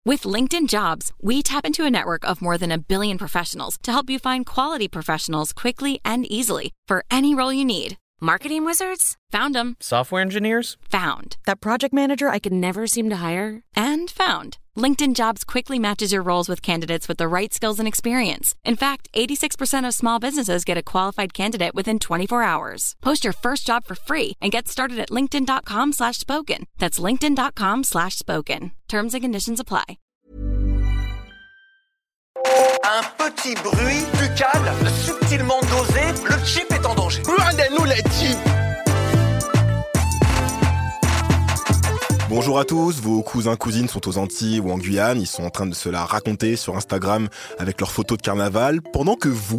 With LinkedIn Jobs, we tap into a network of more than 1 billion professionals to help you find quality professionals quickly and easily for any role you need. Marketing wizards? Found them. Software engineers? Found. That project manager I could never seem to hire? And found. LinkedIn Jobs quickly matches your roles with candidates with the right skills and experience. In fact, 86% of small businesses get a qualified candidate within 24 hours. Post your first job for free and get started at linkedin.com/spoken. That's linkedin.com/spoken. Terms and conditions apply. Un petit bruit buccal subtilement dosé, le chip est en danger. Regardez-nous les chips. Bonjour à tous, vos cousins, cousines sont aux Antilles ou en Guyane, ils sont en train de se la raconter sur Instagram avec leurs photos de carnaval, pendant que vous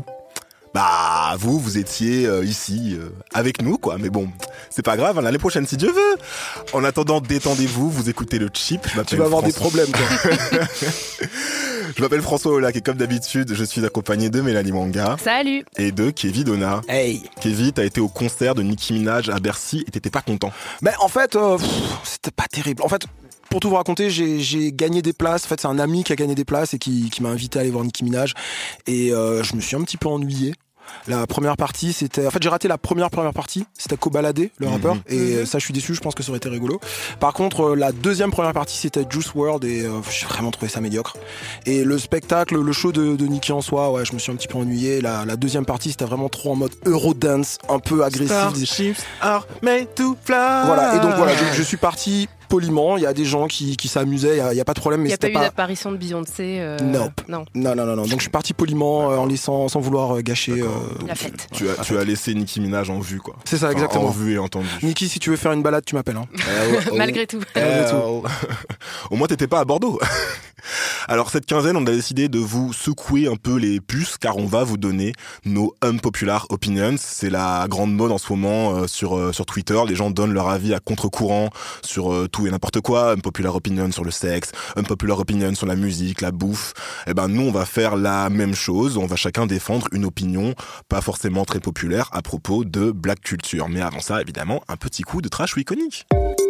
étiez ici avec nous, quoi. Mais bon, c'est pas grave, l'année prochaine si Dieu veut. En attendant, détendez-vous, vous écoutez le chip. Tu vas avoir des problèmes, toi. Je m'appelle François Olac et comme d'habitude, je suis accompagné de Mélanie Manga. Salut. Et de Kevin Donna. Hey. Kevin, t'as été au concert de Nicki Minaj à Bercy et t'étais pas content. Mais en fait, c'était pas terrible. En fait, pour tout vous raconter, j'ai gagné des places. En fait, c'est un ami qui a gagné des places et qui m'a invité à aller voir Nicki Minaj. Et je me suis un petit peu ennuyé. La première partie, c'était... En fait, j'ai raté la première partie. C'était Kobalade, le rappeur. Et ça, je suis déçu. Je pense que ça aurait été rigolo. Par contre, la deuxième première partie, c'était Juice WRLD. Et j'ai vraiment trouvé ça médiocre. Et le spectacle, le show de Nicki en soi, ouais, je me suis un petit peu ennuyé. La deuxième partie, c'était vraiment trop en mode Eurodance, un peu agressif. Starships are made to fly. Voilà. Et donc, voilà, je suis parti... poliment, il y a des gens qui s'amusaient, il y a pas de problème, mais c'était pas... Il n'y a pas eu d'apparition de Beyoncé Nope. Non. Donc je suis parti poliment en laissant, sans vouloir gâcher la fête. Tu as laissé Nicki Minaj en vue, quoi. C'est ça, exactement. En vue et entendu. Nicki, si tu veux faire une balade, tu m'appelles. Hein. Malgré tout. Au moins, t'étais pas à Bordeaux. Alors, cette quinzaine, on a décidé de vous secouer un peu les puces, car on va vous donner nos unpopular opinions. C'est la grande mode en ce moment sur Twitter. Les gens donnent leur avis à contre-courant sur tout et n'importe quoi. Unpopular opinion sur le sexe, unpopular opinion sur la musique, la bouffe. Eh ben, nous, on va faire la même chose. On va chacun défendre une opinion pas forcément très populaire à propos de black culture. Mais avant ça, évidemment, un petit coup de trash ou iconique.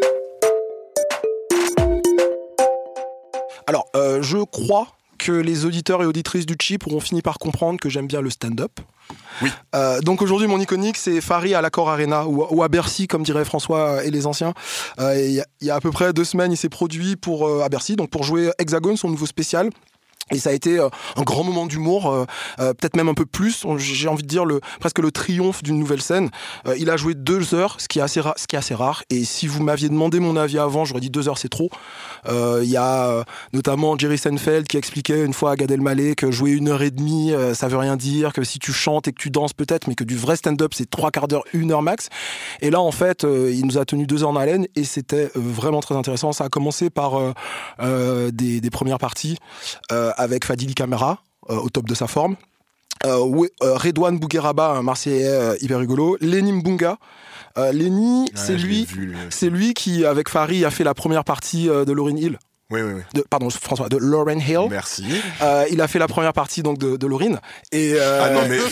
Alors, je crois que les auditeurs et auditrices du Chip auront fini par comprendre que j'aime bien le stand-up. Oui. Donc aujourd'hui, mon iconique, c'est Fari à l'Accor Arena ou à Bercy, comme dirait François et les anciens. Il y a à peu près 2 semaines, il s'est produit à Bercy, donc pour jouer Hexagone, son nouveau spécial. Et ça a été un grand moment d'humour, peut-être même un peu plus. J'ai envie de dire presque le triomphe d'une nouvelle scène. Il a joué 2 heures, ce qui est assez rare. Et si vous m'aviez demandé mon avis avant, j'aurais dit 2 heures, c'est trop. Il y a notamment Jerry Seinfeld qui expliquait une fois à Gad Elmaleh que jouer 1h30, ça veut rien dire, que si tu chantes et que tu danses peut-être, mais que du vrai stand-up, c'est 3/4 d'heure, 1 heure max. Et là, en fait, il nous a tenu 2 heures en haleine et c'était vraiment très intéressant. Ça a commencé par des premières parties avec Fadili Camara au top de sa forme. Redouane Bougueraba, un Marseillais hyper rigolo. Lenny Mbunga. Lenny, c'est lui qui, avec Fari, a fait la première partie de Lauryn Hill. Oui. François, de Lauryn Hill. Merci. Il a fait la première partie donc de Lauryn. Et ah non mais.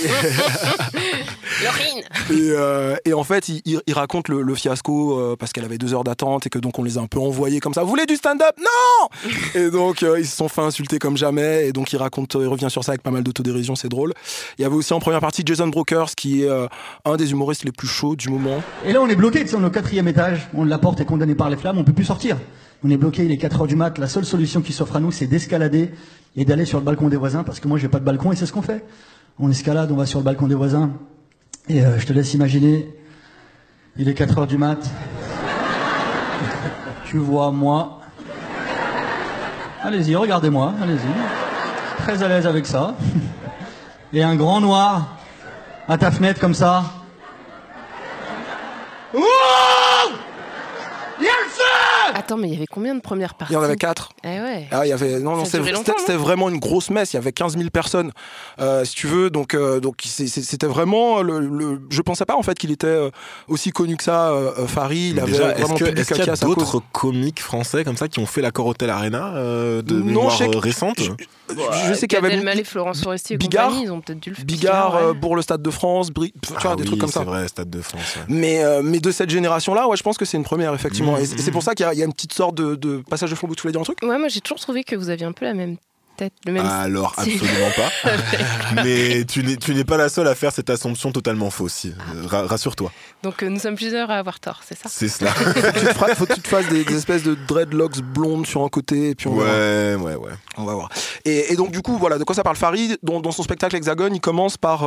Lauryn. Et en fait, il raconte le fiasco parce qu'elle avait 2 heures d'attente et que donc on les a un peu envoyés comme ça. Vous voulez du stand-up ? Non ! Et donc ils se sont fait insulter comme jamais. Et donc il revient sur ça avec pas mal d'autodérision, c'est drôle. Il y avait aussi en première partie Jason Brokers qui est un des humoristes les plus chauds du moment. Et là on est bloqué, on est au 4e étage, la porte est condamnée par les flammes, on peut plus sortir. On est bloqué, il est 4h du mat, la seule solution qui s'offre à nous, c'est d'escalader et d'aller sur le balcon des voisins, parce que moi j'ai pas de balcon et c'est ce qu'on fait. On escalade, on va sur le balcon des voisins, et je te laisse imaginer, il est 4h du mat, tu vois moi, allez-y, regardez-moi, allez-y, très à l'aise avec ça, et un grand noir à ta fenêtre comme ça. Wow! Attends, mais il y avait combien de premières parties ? Il y en avait 4. Eh ouais. Ah, il y avait c'était vraiment une grosse messe. Il y avait 15 000 personnes, si tu veux. Donc c'était vraiment je pensais pas en fait qu'il était aussi connu que ça. Fari, il avait déjà, vraiment est-ce qu'il y a d'autres cause. comiques français comme ça qui ont fait l'Accor Hotel Arena de mémoire récente ? je sais qu'il y avait Gad Elmaleh, Florence Foresti et Bigard, compagnie, ils ont peut-être dû le faire. Bigard pour le Stade de France, tu vois, des trucs comme ça. C'est vrai, Stade de France. Ouais. Mais de cette génération-là, ouais, je pense que c'est une première, effectivement. Et c'est pour ça qu'il y a une petite sorte de passage de flambeau. Tu voulais dire un truc ? Ouais, moi j'ai toujours trouvé que vous aviez un peu la même tête, le même Alors, style. absolument pas. Mais tu n'es pas la seule à faire cette assumption totalement fausse. Rassure-toi. Donc nous sommes plusieurs à avoir tort, c'est ça ? C'est cela. Faut que tu te fasses des espèces de dreadlocks blondes sur un côté, et puis on verra. Ouais. On va voir. Et donc du coup, voilà, de quoi ça parle Farid dans son spectacle Hexagone, il commence par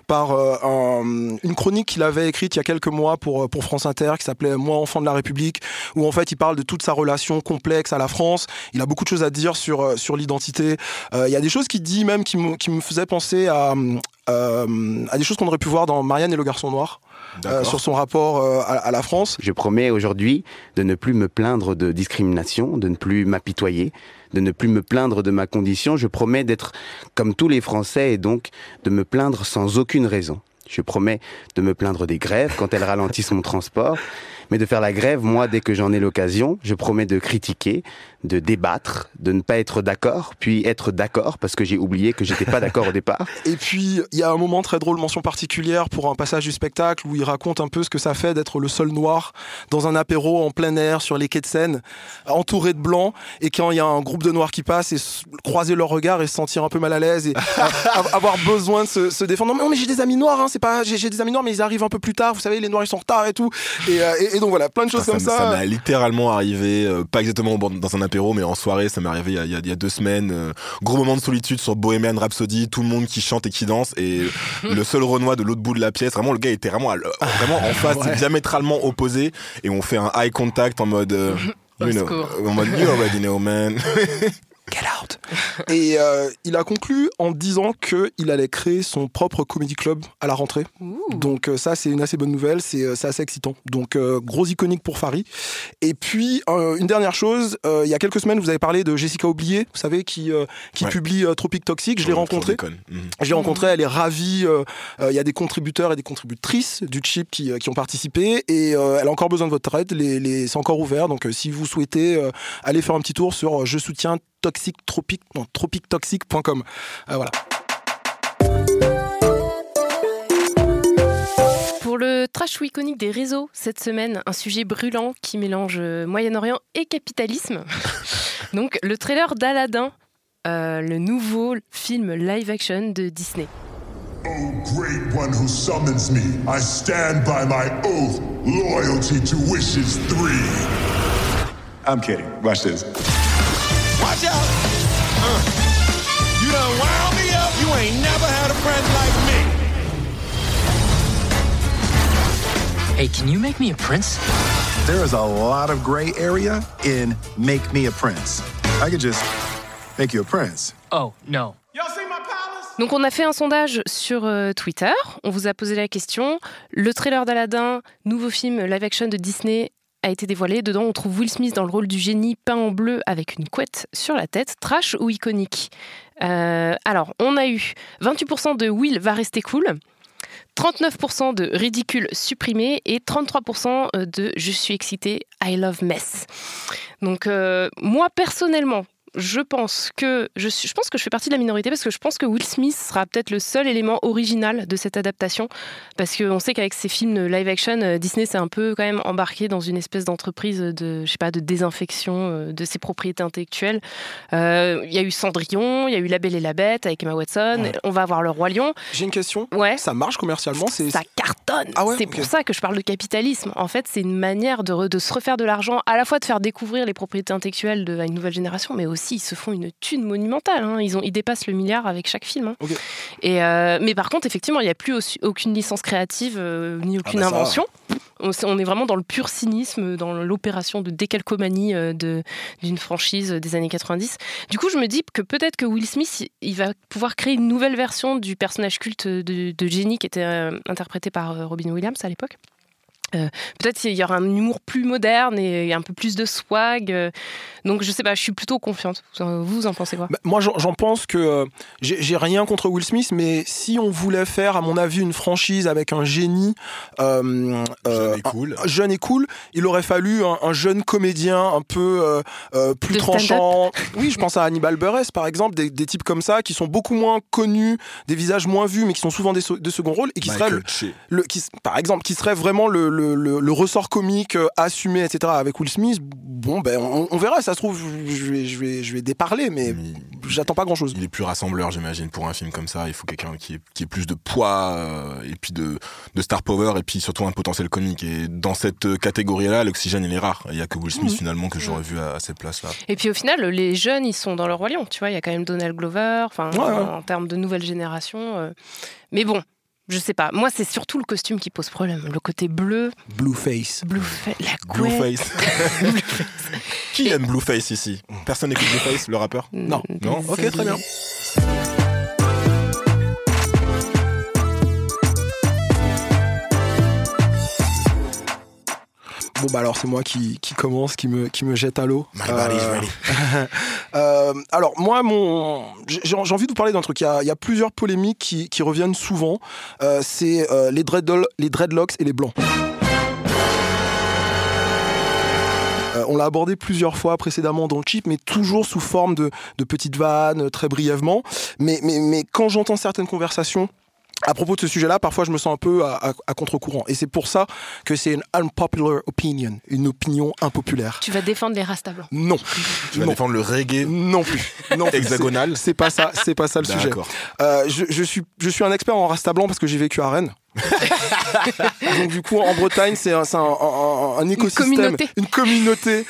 une chronique qu'il avait écrite il y a quelques mois pour France Inter, qui s'appelait Moi, enfant de la République, où en fait il parle de toute sa relation complexe à la France. Il a beaucoup de choses à dire sur l'identité. Il y a des choses qu'il dit même qui me faisaient penser à des choses qu'on aurait pu voir dans Marianne et le garçon noir. Sur son rapport à la France. Je promets aujourd'hui de ne plus me plaindre de discrimination, de ne plus m'apitoyer, de ne plus me plaindre de ma condition. Je promets d'être comme tous les Français et donc de me plaindre sans aucune raison. Je promets de me plaindre des grèves quand elles ralentissent mon transport, mais de faire la grève, moi, dès que j'en ai l'occasion. Je promets de critiquer, de débattre, de ne pas être d'accord, puis être d'accord, parce que j'ai oublié que j'étais pas d'accord au départ. Et puis, il y a un moment très drôle, mention particulière, pour un passage du spectacle où il raconte un peu ce que ça fait d'être le seul noir dans un apéro en plein air sur les quais de Seine, entouré de blancs, et quand il y a un groupe de noirs qui passe, et croiser leur regard et se sentir un peu mal à l'aise, et avoir besoin de se défendre. Non mais j'ai des amis noirs, hein, j'ai des amis noirs, mais ils arrivent un peu plus tard, vous savez, les noirs ils sont en retard et tout. Et donc voilà, plein de choses comme ça. Ça m'est littéralement arrivé, pas exactement dans un apéro, mais en soirée, ça m'est arrivé il y a 2 semaines. Gros moment de solitude sur Bohemian Rhapsody, tout le monde qui chante et qui danse, et le seul Renoir de l'autre bout de la pièce, vraiment le gars était vraiment en face, diamétralement opposé, et on fait un eye contact en mode you already know, man. Get out. Et il a conclu en disant qu'il allait créer son propre comedy club à la rentrée. Ouh. Donc ça, c'est une assez bonne nouvelle, c'est assez excitant. Donc gros iconique pour Farid. Et puis une dernière chose, il y a quelques semaines, vous avez parlé de Jessica Oublié, vous savez, qui publie Tropique Toxique. Je l'ai rencontrée. Je l'ai rencontrée, elle est ravie. Il y a des contributeurs et des contributrices du Chip qui ont participé, et elle a encore besoin de votre aide. C'est encore ouvert, donc si vous souhaitez aller faire un petit tour sur Je soutiens tropiquetoxique.com. Voilà. Pour le trash ou iconique des réseaux, cette semaine, un sujet brûlant qui mélange Moyen-Orient et capitalisme. Donc, le trailer d'Aladin, le nouveau film live-action de Disney. Oh, great one who summons me, I stand by my oath, loyalty to wishes 3. I'm kidding. Watch this. Watch out! You done wound me up. You ain't never had a friend like me. Hey, can you make me a prince? There is a lot of gray area in make me a prince. I could just make you a prince. Oh, no. Y'all see my palace? Donc on a fait un sondage sur Twitter. On vous a posé la question. Le trailer d'Aladin, nouveau film live-action de Disney, a été dévoilé. Dedans, on trouve Will Smith dans le rôle du génie peint en bleu avec une couette sur la tête. Trash ou iconique ? Alors, on a eu 28% de Will va rester cool, 39% de ridicule supprimé et 33% de je suis excité, I love mess. Donc, moi, personnellement, je pense que je fais partie de la minorité parce que je pense que Will Smith sera peut-être le seul élément original de cette adaptation, parce qu'on sait qu'avec ces films live-action, Disney s'est un peu quand même embarqué dans une espèce d'entreprise de désinfection de ses propriétés intellectuelles. Il y a eu Cendrillon, il y a eu La Belle et la Bête avec Emma Watson, on va avoir Le Roi Lion. J'ai une question. Ouais. Ça marche commercialement, ça cartonne. Ah ouais, c'est pour ça que je parle de capitalisme. En fait, c'est une manière de se refaire de l'argent, à la fois de faire découvrir les propriétés intellectuelles à une nouvelle génération, mais aussi ils se font une thune monumentale. Hein. Ils dépassent le milliard avec chaque film. Hein. Okay. Mais par contre, effectivement, il n'y a plus aucune licence créative ni aucune invention. On est vraiment dans le pur cynisme, dans l'opération de décalcomanie d'une franchise des années 90. Du coup, je me dis que peut-être que Will Smith, il va pouvoir créer une nouvelle version du personnage culte de génie qui était interprété par Robin Williams à l'époque. Peut-être qu'il y aura un humour plus moderne et un peu plus de swag. Donc je sais pas, je suis plutôt confiante. Vous en pensez quoi ? Moi j'en pense que j'ai rien contre Will Smith, mais si on voulait faire à mon avis une franchise avec un génie jeune et cool, il aurait fallu un jeune comédien un peu plus de tranchant. Oui, je pense à Hannibal Buress par exemple, des types comme ça qui sont beaucoup moins connus, des visages moins vus mais qui sont souvent de second rôle et qui seraient par exemple qui serait vraiment le ressort comique assumé, etc. Avec Will Smith. Bon, ben on verra, ça se trouve je vais déparler, mais j'attends pas grand chose. Il est plus rassembleur, j'imagine, pour un film comme ça. Il faut quelqu'un qui ait plus de poids et puis de star power et puis surtout un potentiel comique. Et dans cette catégorie-là, l'oxygène il est rare. Il y a que Will Smith finalement que j'aurais vu à cette place-là. Et puis au final, les jeunes ils sont dans le Roi Lion. Tu vois, il y a quand même Donald Glover. Enfin, en termes de nouvelle génération. Mais bon. Je sais pas. Moi, c'est surtout le costume qui pose problème. Le côté bleu. Blueface. La couette. Blueface. Qui aime Blueface ici ? Personne n'écoute Blueface, le rappeur ? Non. Ok, très bien. Bon bah alors c'est moi qui commence, qui me jette à l'eau. My body's ready. Alors moi j'ai envie de vous parler d'un truc. Il y a plusieurs polémiques qui reviennent souvent. C'est les dreadlocks et les blancs. On l'a abordé plusieurs fois précédemment dans le Chip, mais toujours sous forme de petites vannes, très brièvement. Mais quand j'entends certaines conversations à propos de ce sujet-là, parfois je me sens un peu à contre-courant. Et c'est pour ça que c'est une unpopular opinion, une opinion impopulaire. Tu vas défendre les Rasta blancs ? Non. Tu vas défendre le reggae ? Non plus. Hexagonal ? C'est pas ça le sujet. Je suis un expert en Rasta blanc parce que j'ai vécu à Rennes. Donc du coup en Bretagne c'est un écosystème, une communauté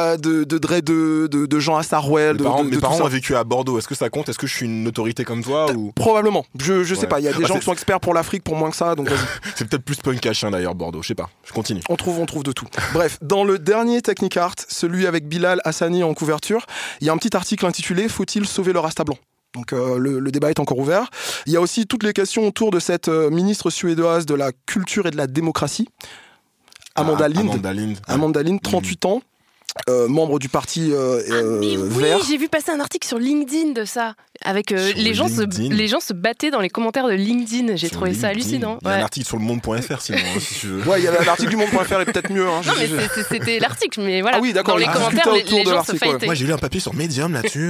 de gens à Sarwell. Mes parents ont vécu à Bordeaux. Est-ce que ça compte ? Est-ce que je suis une autorité comme toi ou... Probablement. Je sais pas. Il y a des gens qui sont experts pour l'Afrique pour moins que ça. Donc vas-y. C'est peut-être plus punk à chien d'ailleurs Bordeaux. Je sais pas. Je continue. On trouve de tout. Bref, dans le dernier Technicart, celui avec Bilal Hassani en couverture, il y a un petit article intitulé « Faut-il sauver le Rasta blanc ?» Donc le débat est encore ouvert. Il y a aussi toutes les questions autour de cette ministre suédoise de la culture et de la démocratie, Amanda Lind, 38 ans, membre du parti Vert. Oui, j'ai vu passer un article sur LinkedIn de ça. Avec les gens se battaient dans les commentaires de LinkedIn. J'ai trouvé ça hallucinant. Il y a un article sur le monde.fr sinon, si tu veux. Ouais, il y a l'article du monde.fr est peut-être mieux. Non, mais c'était l'article. Mais voilà, ah oui, d'accord, dans les commentaires, les gens se fightaient. Moi, j'ai lu un papier sur Medium là-dessus.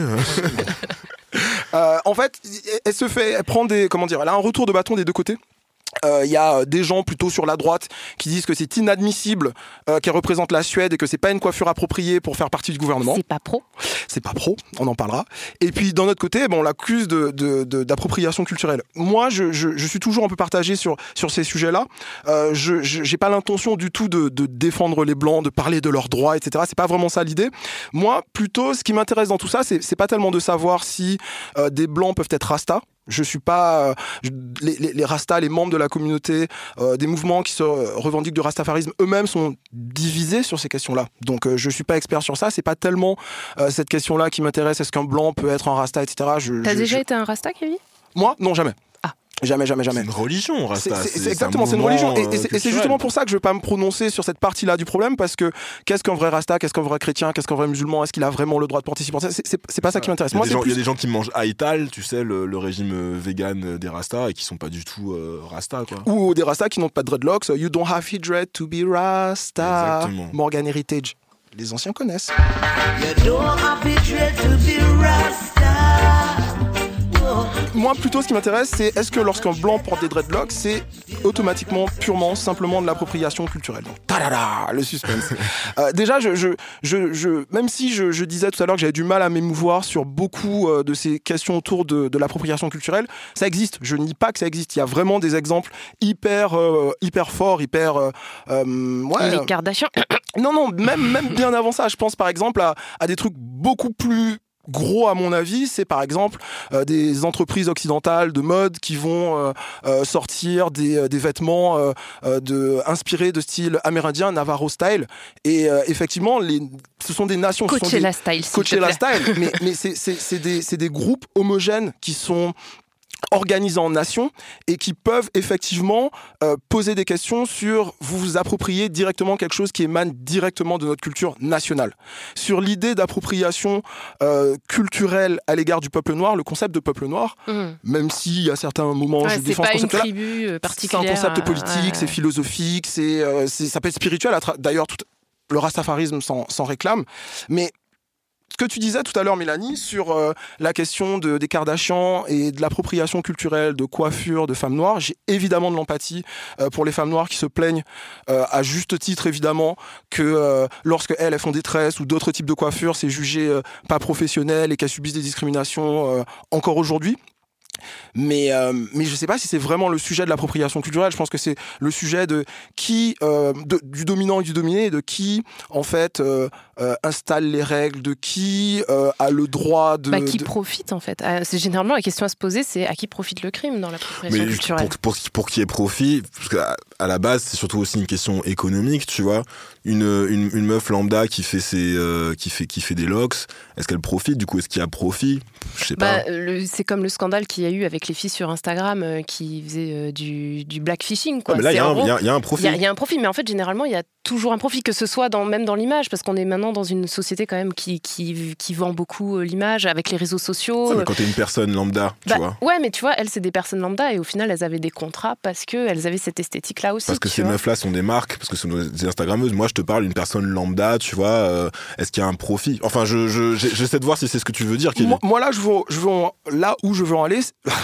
En fait, elle prend elle a un retour de bâton des deux côtés. Il y a des gens plutôt sur la droite qui disent que c'est inadmissible qu'elle représente la Suède et que c'est pas une coiffure appropriée pour faire partie du gouvernement. C'est pas pro, on en parlera. Et puis d'un autre côté, on l'accuse d'appropriation culturelle. Moi, je suis toujours un peu partagé sur ces sujets-là. J'ai pas l'intention du tout de défendre les blancs, de parler de leurs droits, etc. C'est pas vraiment ça l'idée. Moi, plutôt, ce qui m'intéresse dans tout ça, c'est pas tellement de savoir si des blancs peuvent être rastas. Je suis pas les Rastas, les membres de la communauté, des mouvements qui se revendiquent du rastafarisme eux-mêmes sont divisés sur ces questions-là. Donc je suis pas expert sur ça. C'est pas tellement cette question-là qui m'intéresse. Est-ce qu'un blanc peut être un Rasta, etc. T'as déjà été un Rasta, Kevin ? Moi, non, jamais. Jamais. C'est une religion, Rasta. C'est exactement, c'est une religion. Et c'est justement pour ça que je ne veux pas me prononcer sur cette partie-là du problème, parce que qu'est-ce qu'un vrai Rasta, qu'est-ce qu'un vrai chrétien, qu'est-ce qu'un vrai musulman, est-ce qu'il a vraiment le droit de participer ? C'est pas ça qui m'intéresse. Il y a des gens qui mangent Aital, tu sais, le régime vegan des Rastas, et qui sont pas du tout Rasta, quoi. Ou des Rastas qui n'ont pas de dreadlocks. You don't have to dread to be Rasta. Exactement. Morgan Heritage. Les anciens connaissent. You don't have to dread to be Rasta. Moi, plutôt, ce qui m'intéresse, c'est est-ce que lorsqu'un blanc porte des dreadlocks, c'est automatiquement, purement, simplement de l'appropriation culturelle. Donc, ta-da-da, le suspense. Déjà, même si je disais tout à l'heure que j'avais du mal à m'émouvoir sur beaucoup de ces questions autour de l'appropriation culturelle, ça existe. Je nie pas que ça existe. Il y a vraiment des exemples hyper forts, les Kardashians. Non, même bien avant ça. Je pense par exemple à des trucs beaucoup plus gros à mon avis, c'est par exemple des entreprises occidentales de mode qui vont sortir des vêtements inspirés de style amérindien, Navarro style, et effectivement ce sont des nations, Coachella style, mais c'est des groupes homogènes qui sont organisés en nations et qui peuvent effectivement poser des questions sur vous approprier directement quelque chose qui émane directement de notre culture nationale. Sur l'idée d'appropriation culturelle à l'égard du peuple noir, le concept de peuple noir, même s'il y a certains moments je défends ce concept-là, c'est pas une tribu particulière. C'est un concept politique, c'est philosophique, ça peut être spirituel. D'ailleurs, le rastafarisme s'en réclame, mais ce que tu disais tout à l'heure, Mélanie, sur la question des Kardashians et de l'appropriation culturelle de coiffure de femmes noires, j'ai évidemment de l'empathie pour les femmes noires qui se plaignent, à juste titre évidemment, que lorsque elles font des tresses ou d'autres types de coiffures, c'est jugé pas professionnel et qu'elles subissent des discriminations encore aujourd'hui. Mais je sais pas si c'est vraiment le sujet de l'appropriation culturelle. Je pense que c'est le sujet de qui du dominant et du dominé, de qui en fait installe les règles, de qui a le droit de qui profite en fait. C'est généralement la question à se poser, c'est à qui profite le crime dans l'appropriation culturelle. Pour qui est profit, parce qu'à la base c'est surtout aussi une question économique, tu vois. Une meuf lambda qui fait qui fait des locks, est-ce qu'elle profite? Du coup, est-ce qu'il y a profit? Je sais pas. C'est comme le scandale qu'il y a eu avec les filles sur Instagram qui faisaient du blackfishing, quoi. Ouais, mais là, il y a un profit. Il y a un profit, mais en fait, généralement, il y a toujours un profit, que ce soit même dans l'image, parce qu'on est maintenant dans une société quand même qui vend beaucoup l'image avec les réseaux sociaux. Ouais, mais quand t'es une personne lambda, tu vois. Ouais, mais tu vois, elles, c'est des personnes lambda et au final, elles avaient des contrats parce qu'elles avaient cette esthétique-là aussi. Parce que ces meufs-là sont des marques, parce que ce sont des Instagrammeuses. Moi, je te parle d'une personne lambda, tu vois. Est-ce qu'il y a un profit? Enfin, j'essaie de voir si c'est ce que tu veux dire, Kevin. Moi là, là où je veux en aller,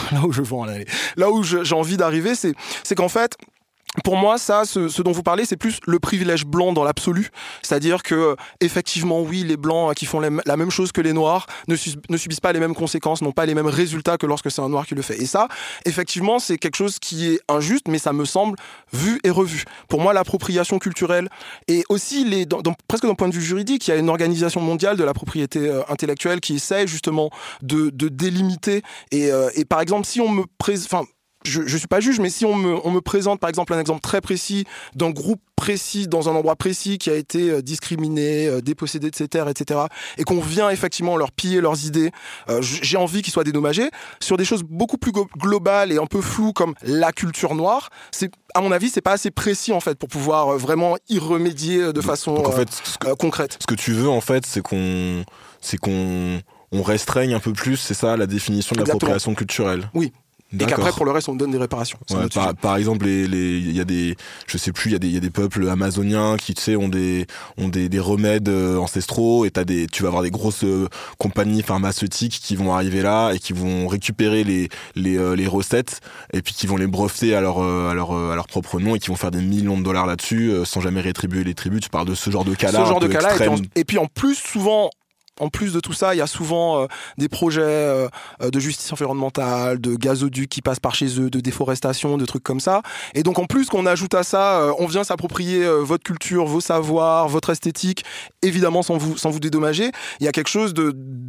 là où j'ai envie d'arriver, c'est qu'en fait, pour moi, ce dont vous parlez, c'est plus le privilège blanc dans l'absolu. C'est-à-dire que, effectivement, oui, les blancs qui font la même chose que les noirs ne subissent pas les mêmes conséquences, n'ont pas les mêmes résultats que lorsque c'est un noir qui le fait. Et ça, effectivement, c'est quelque chose qui est injuste, mais ça me semble vu et revu. Pour moi, l'appropriation culturelle et aussi presque d'un point de vue juridique, il y a une organisation mondiale de la propriété intellectuelle qui essaie justement de délimiter. Et par exemple, si on me présente... Je suis pas juge, mais si on me présente par exemple un exemple très précis d'un groupe précis dans un endroit précis qui a été discriminé, dépossédé de ses terres, etc., et qu'on vient effectivement leur piller leurs idées, j'ai envie qu'ils soient dédommagés. Sur des choses beaucoup plus globales et un peu floues comme la culture noire, à mon avis, c'est pas assez précis en fait pour pouvoir vraiment y remédier de façon concrète. Ce que tu veux en fait, c'est qu'on restreigne un peu plus, c'est ça la définition de l'appropriation culturelle. Oui. Et qu'après, pour le reste, on donne des réparations. Ouais, par exemple, il y a des, je sais plus, il y a des peuples amazoniens qui, tu sais, ont des remèdes ancestraux et tu vas avoir des grosses compagnies pharmaceutiques qui vont arriver là et qui vont récupérer les recettes et puis qui vont les breveter à leur propre nom et qui vont faire des millions de dollars là-dessus sans jamais rétribuer les tribus. Tu parles de ce genre de cas-là. Et puis en plus, souvent, en plus de tout ça, il y a souvent des projets de justice environnementale, de gazoducs qui passent par chez eux, de déforestation, de trucs comme ça. Et donc en plus qu'on ajoute à ça, on vient s'approprier votre culture, vos savoirs, votre esthétique, évidemment sans vous dédommager. Il y a quelque chose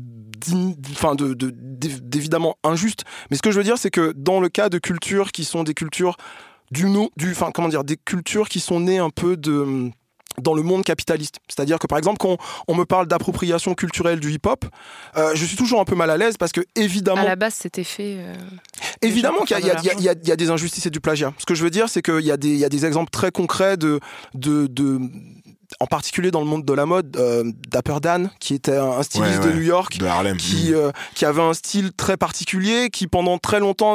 d'évidemment injuste. Mais ce que je veux dire, c'est que dans le cas de cultures qui sont des cultures des cultures qui sont nées un peu dans le monde capitaliste. C'est-à-dire que, par exemple, quand on me parle d'appropriation culturelle du hip-hop, je suis toujours un peu mal à l'aise parce que, évidemment... À la base, c'était fait... évidemment qu'il y a des injustices et du plagiat. Ce que je veux dire, c'est qu'il y a des exemples très concrets en particulier dans le monde de la mode, Dapper Dan, qui était un styliste de New York, de Harlem, qui avait un style très particulier, qui pendant très longtemps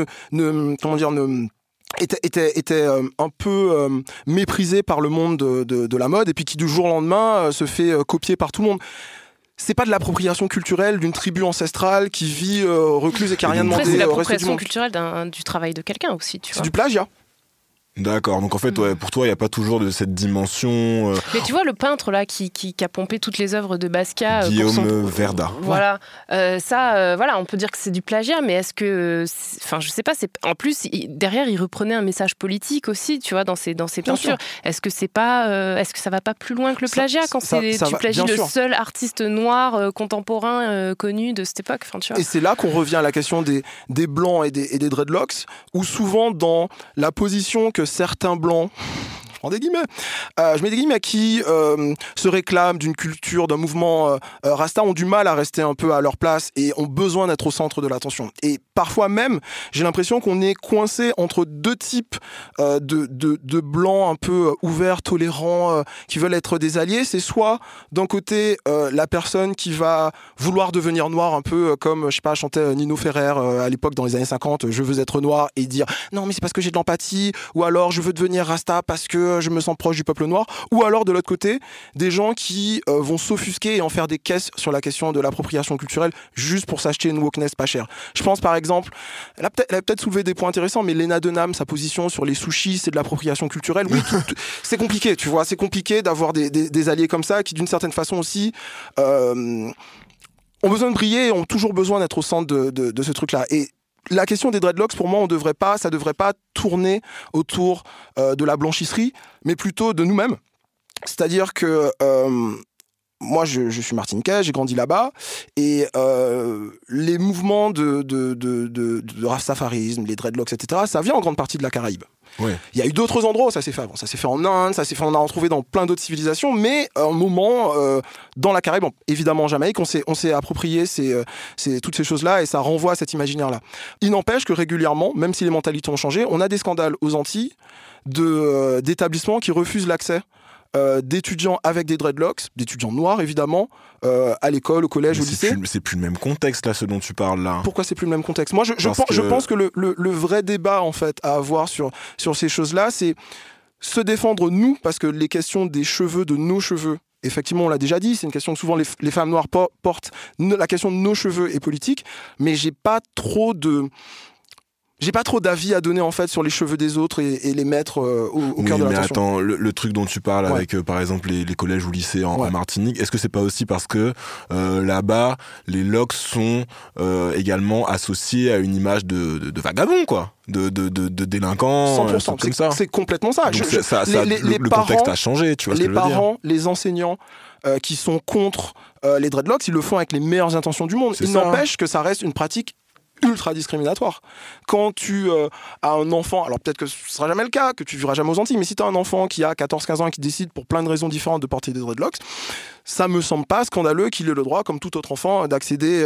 était un peu méprisé par le monde de la mode et puis qui du jour au lendemain se fait copier par tout le monde. C'est pas de l'appropriation culturelle d'une tribu ancestrale qui vit recluse et qui a rien demandé. C'est l'appropriation culturelle du travail de quelqu'un aussi, tu vois. C'est du plagiat. D'accord, donc en fait, pour toi, il n'y a pas toujours de cette dimension... Mais tu vois, le peintre là qui a pompé toutes les œuvres de Basquiat... Guillaume Verda. Voilà, on peut dire que c'est du plagiat, mais est-ce que... Enfin, je sais pas, en plus, derrière, il reprenait un message politique aussi, tu vois, dans ses peintures. Est-ce que ça va pas plus loin que le plagiat quand tu plagies le seul artiste noir contemporain connu de cette époque, enfin, tu vois. Et c'est là qu'on revient à la question des blancs et des dreadlocks, où souvent, dans la position que certains blancs, prends des guillemets, je mets des guillemets, qui se réclament d'une culture, d'un mouvement Rasta, ont du mal à rester un peu à leur place et ont besoin d'être au centre de l'attention. Et parfois même, j'ai l'impression qu'on est coincé entre deux types de blancs un peu ouverts, tolérants, qui veulent être des alliés. C'est soit d'un côté la personne qui va vouloir devenir noire, un peu comme, je sais pas, chantait Nino Ferrer à l'époque dans les années 50, je veux être noir, et dire non mais c'est parce que j'ai de l'empathie, ou alors je veux devenir Rasta parce que je me sens proche du peuple noir, ou alors de l'autre côté des gens qui vont s'offusquer et en faire des caisses sur la question de l'appropriation culturelle juste pour s'acheter une wokeness pas chère. Je pense par exemple, elle a peut-être soulevé des points intéressants, mais Lena Dunham, sa position sur les sushis, c'est de l'appropriation culturelle. Oui, c'est compliqué, tu vois, c'est compliqué d'avoir des alliés comme ça qui d'une certaine façon aussi ont besoin de briller et ont toujours besoin d'être au centre de ce truc-là. Et la question des dreadlocks, pour moi, ça devrait pas tourner autour de la blanchisserie, mais plutôt de nous-mêmes. C'est-à-dire que moi, je suis martiniquais, j'ai grandi là-bas, et les mouvements de rastafarisme, les dreadlocks, etc., ça vient en grande partie de la Caraïbe. Ouais. Il y a eu d'autres endroits où ça s'est fait avant. Ça s'est fait en Inde, on a retrouvé dans plein d'autres civilisations, mais à un moment, dans la Caraïbe, évidemment en Jamaïque, on s'est approprié toutes ces choses-là, et ça renvoie à cet imaginaire-là. Il n'empêche que régulièrement, même si les mentalités ont changé, on a des scandales aux Antilles d'établissements qui refusent l'accès d'étudiants avec des dreadlocks, d'étudiants noirs évidemment, à l'école, au collège, au lycée. C'est plus le même contexte là, ce dont tu parles là. Pourquoi c'est plus le même contexte ? Moi, je pense que le vrai débat en fait à avoir sur ces choses-là, c'est se défendre nous, parce que les questions des cheveux, de nos cheveux, effectivement, on l'a déjà dit, c'est une question que souvent les femmes noires portent. La question de nos cheveux est politique, mais j'ai pas trop d'avis à donner en fait sur les cheveux des autres et les mettre au cœur de l'attention. Mais attends, le truc dont tu parles avec par exemple les collèges ou lycées en Martinique, est-ce que c'est pas aussi parce que là-bas les locks sont également associés à une image de vagabond, quoi, de délinquants, 100%, comme ça. C'est complètement ça. Donc le contexte a changé, tu vois ce que je veux dire. Les parents, les enseignants qui sont contre les dreadlocks, ils le font avec les meilleures intentions du monde. Il n'empêche que ça reste une pratique ultra discriminatoire. Quand tu as un enfant, alors peut-être que ce sera jamais le cas, que tu vivras jamais aux Antilles, mais si tu as un enfant qui a 14-15 ans et qui décide pour plein de raisons différentes de porter des dreadlocks, ça me semble pas scandaleux qu'il ait le droit, comme tout autre enfant, d'accéder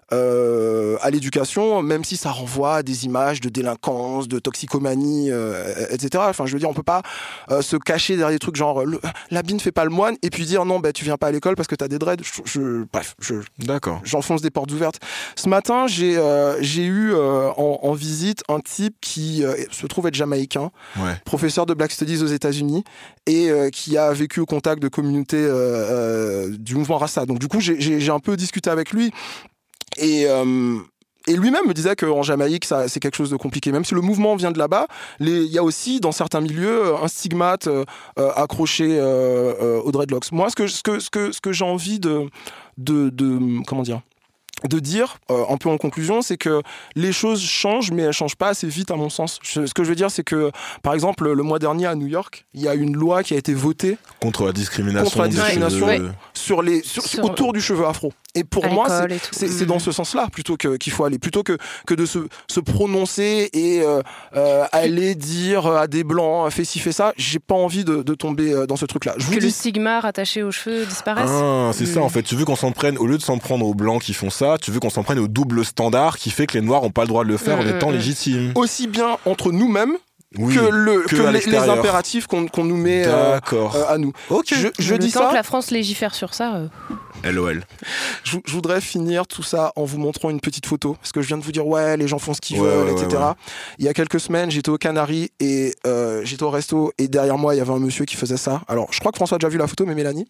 à l'éducation, même si ça renvoie à des images de délinquance, de toxicomanie, etc. Enfin, je veux dire, on peut pas se cacher derrière des trucs genre l'habit ne fait pas le moine, et puis dire non, tu viens pas à l'école parce que t'as des dreads. D'accord. J'enfonce des portes ouvertes. Ce matin, j'ai eu en visite un type qui se trouve être jamaïcain, professeur de Black Studies aux États-Unis, et qui a vécu au contact de communautés du mouvement Rasta. Donc du coup, j'ai un peu discuté avec lui, et lui-même me disait qu'en Jamaïque, c'est quelque chose de compliqué. Même si le mouvement vient de là-bas, il y a aussi, dans certains milieux, un stigmate accroché aux dreadlocks. Moi, ce que j'ai envie comment dire, de dire, un peu en conclusion, c'est que les choses changent, mais elles changent pas assez vite à mon sens. Ce que je veux dire, c'est que, par exemple, le mois dernier à New York, il y a une loi qui a été votée contre la discrimination autour du cheveu afro. Et pour moi, c'est dans ce sens-là qu'il faut aller, plutôt que de se prononcer et aller dire à des blancs fais ci, fais ça. J'ai pas envie de tomber dans ce truc-là. Le stigma rattaché aux cheveux disparaisse. C'est ça en fait. Tu veux qu'on s'en prenne, au lieu de s'en prendre aux blancs qui font ça, tu veux qu'on s'en prenne au double standard qui fait que les noirs ont pas le droit de le faire en étant légitimes. Aussi bien entre nous-mêmes. Que les impératifs qu'on nous met à nous. Okay. Je dis ça. Tant que la France légifère sur ça. LOL. Je voudrais finir tout ça en vous montrant une petite photo, parce que je viens de vous dire les gens font ce qu'ils veulent, etc. Ouais. Il y a quelques semaines, j'étais aux Canaries et j'étais au resto, et derrière moi il y avait un monsieur qui faisait ça. Alors je crois que François a déjà vu la photo, mais Mélanie.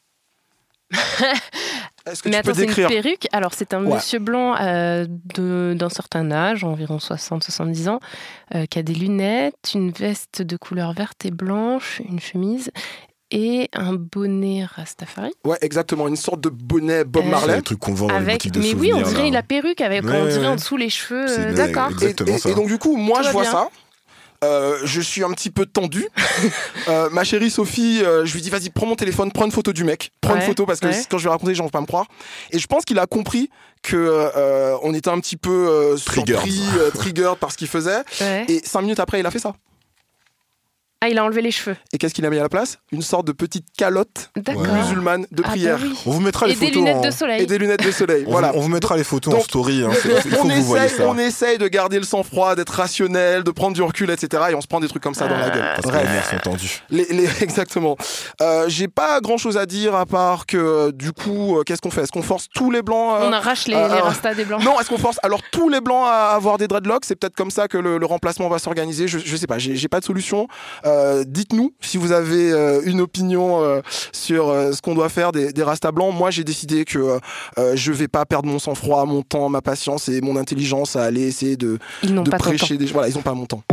Est-ce que tu peux décrire ? C'est une perruque. Alors, c'est un monsieur blanc d'un certain âge, environ 60-70 ans, qui a des lunettes, une veste de couleur verte et blanche, une chemise et un bonnet Rastafari. Ouais, exactement, une sorte de bonnet Bob Marley. C'est le truc qu'on vend dans les boutiques de souvenirs. Mais oui, on dirait la perruque avec, on dirait en dessous les cheveux. D'accord. Exactement ça. Et donc, du coup, moi, je vois ça. Je suis un petit peu tendu. Ma chérie Sophie, je lui dis vas-y, prends mon téléphone, prends une photo du mec, prends une photo, parce que quand je vais raconter, les gens vont pas me croire. Et je pense qu'il a compris que on était un petit peu surpris, triggered par ce qu'il faisait. Et 5 minutes après, il a fait ça. Ah, il a enlevé les cheveux. Et qu'est-ce qu'il a mis à la place ? Une sorte de petite calotte musulmane de prière. Oui. On vous mettra les photos. Et des lunettes de soleil. Et des lunettes de soleil. Voilà. On vous mettra les photos en story. Hein. Il faut que vous voyez ça. On essaye de garder le sang-froid, d'être rationnel, de prendre du recul, etc. Et on se prend des trucs comme ça dans la gueule. Parce que les nerfs sont tendus. Exactement. J'ai pas grand-chose à dire à part que du coup, qu'est-ce qu'on fait ? Est-ce qu'on force tous les blancs On arrache les rastas des blancs. Non, est-ce qu'on force alors tous les blancs à avoir des dreadlocks ? C'est peut-être comme ça que le remplacement va s'organiser. Je sais pas. J'ai pas de solution. Dites-nous si vous avez une opinion sur ce qu'on doit faire des rastas blancs. Moi, j'ai décidé que je vais pas perdre mon sang-froid, mon temps, ma patience et mon intelligence à aller essayer de prêcher des... Voilà, ils ont pas mon temps.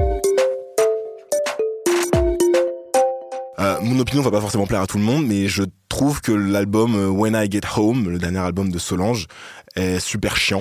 Mon opinion va pas forcément plaire à tout le monde, mais je trouve que l'album When I Get Home, le dernier album de Solange, est super chiant.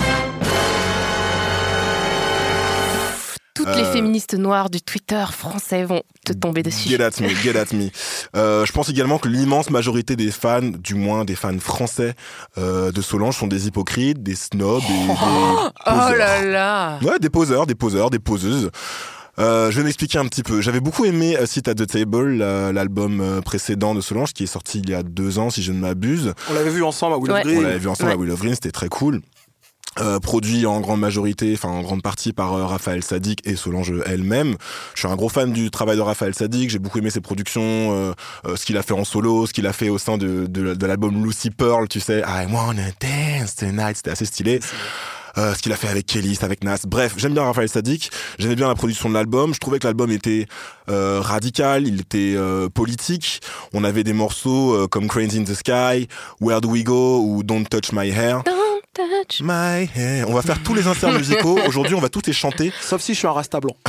Toutes les féministes noires du Twitter français vont te tomber dessus. Get at me. Je pense également que l'immense majorité des fans, du moins des fans français de Solange, sont des hypocrites, des snobs et des poseurs. Oh là là. Ouais, des poseurs, des poseuses. Je vais m'expliquer un petit peu. J'avais beaucoup aimé Sit at the Table, l'album précédent de Solange, qui est sorti il y a 2 ans, si je ne m'abuse. On l'avait vu ensemble à Will of Green. On l'avait vu ensemble à Will of Green, c'était très cool. Produit en grande partie par Raphaël Saadiq et Solange elle-même. Je suis un gros fan du travail de Raphaël Saadiq, j'ai beaucoup aimé ses productions, ce qu'il a fait en solo, ce qu'il a fait au sein de l'album Lucy Pearl, tu sais, I Wanna Dance Tonight, c'était assez stylé. Ce qu'il a fait avec Kelly, avec Nas. Bref, j'aime bien Raphaël Saadiq, j'aimais bien la production de l'album, je trouvais que l'album était radical, il était politique. On avait des morceaux comme Cranes in the Sky, Where Do We Go ou Don't Touch My Hair. My hair. On va faire tous les inserts musicaux. Aujourd'hui, on va tous les chanter. Sauf si je suis un rasta blanc.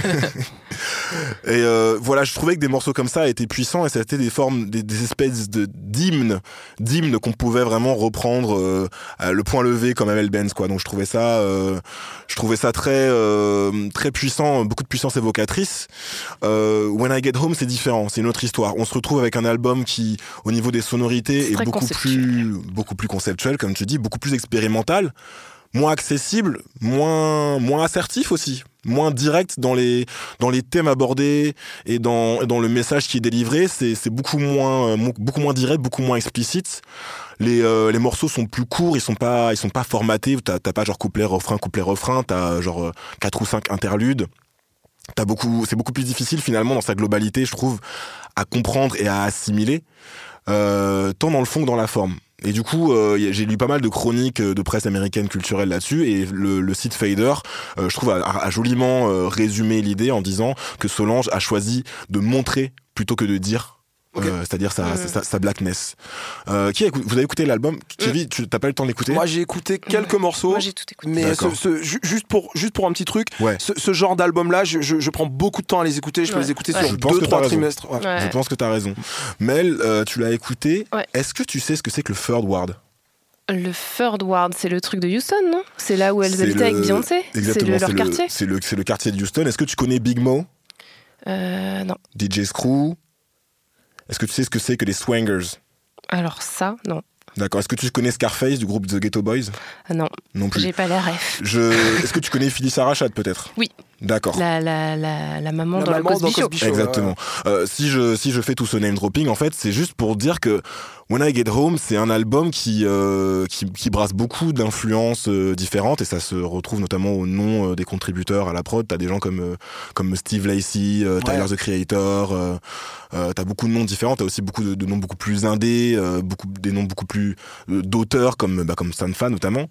Et voilà, je trouvais que des morceaux comme ça étaient puissants et c'était des formes, des espèces d'hymnes qu'on pouvait vraiment reprendre le point levé comme Amel Benz, quoi. Donc je trouvais ça très puissant, beaucoup de puissance évocatrice. When I Get Home, c'est différent, c'est une autre histoire. On se retrouve avec un album qui, au niveau des sonorités, est beaucoup plus conceptuel, comme tu dis, beaucoup plus expérimental, moins accessible, moins assertif aussi, moins direct dans les thèmes abordés et dans le message qui est délivré. C'est beaucoup moins direct, beaucoup moins explicite. Les morceaux sont plus courts, ils sont pas formatés. T'as pas genre couplet refrain, t'as genre 4 ou 5 interludes. C'est beaucoup plus difficile finalement dans sa globalité, je trouve, à comprendre et à assimiler, tant dans le fond que dans la forme. Et du coup, j'ai lu pas mal de chroniques de presse américaine culturelle là-dessus, et le site Fader, je trouve, a joliment résumé l'idée en disant que Solange a choisi de montrer plutôt que de dire. Okay. C'est-à-dire sa blackness. Vous avez écouté l'album ? Kevin, t'as pas eu le temps d'écouter ? Moi j'ai écouté quelques morceaux. Moi j'ai tout écouté. Mais juste pour un petit truc, ce genre d'album-là, je prends beaucoup de temps à les écouter. Je peux les écouter sur 2-3 trimestres. Je pense que t'as raison. Mel, tu l'as écouté. Ouais. Est-ce que tu sais ce que c'est que le Third Ward ? Le Third Ward, c'est le truc de Houston, non ? C'est là où elles habitaient avec Beyoncé ? Exactement, c'est leur quartier ? C'est le quartier de Houston. Est-ce que tu connais Big Mo ? Non. DJ Screw ? Est-ce que tu sais ce que c'est que les Swangers ? Alors ça, non. D'accord. Est-ce que tu connais Scarface du groupe The Ghetto Boys ? Non. Non plus. J'ai pas la ref. Est-ce que tu connais Phyllis Arachat peut-être ? Oui. D'accord. La maman dans le Cosby Show. Exactement. Si je fais tout ce name dropping, en fait, c'est juste pour dire que When I Get Home, c'est un album qui brasse beaucoup d'influences différentes, et ça se retrouve notamment au nom des contributeurs à la prod. T'as des gens comme Steve Lacy, Tyler the Creator, t'as beaucoup de noms différents, t'as aussi beaucoup de noms beaucoup plus indés, des noms beaucoup plus d'auteurs comme Sanfa notamment,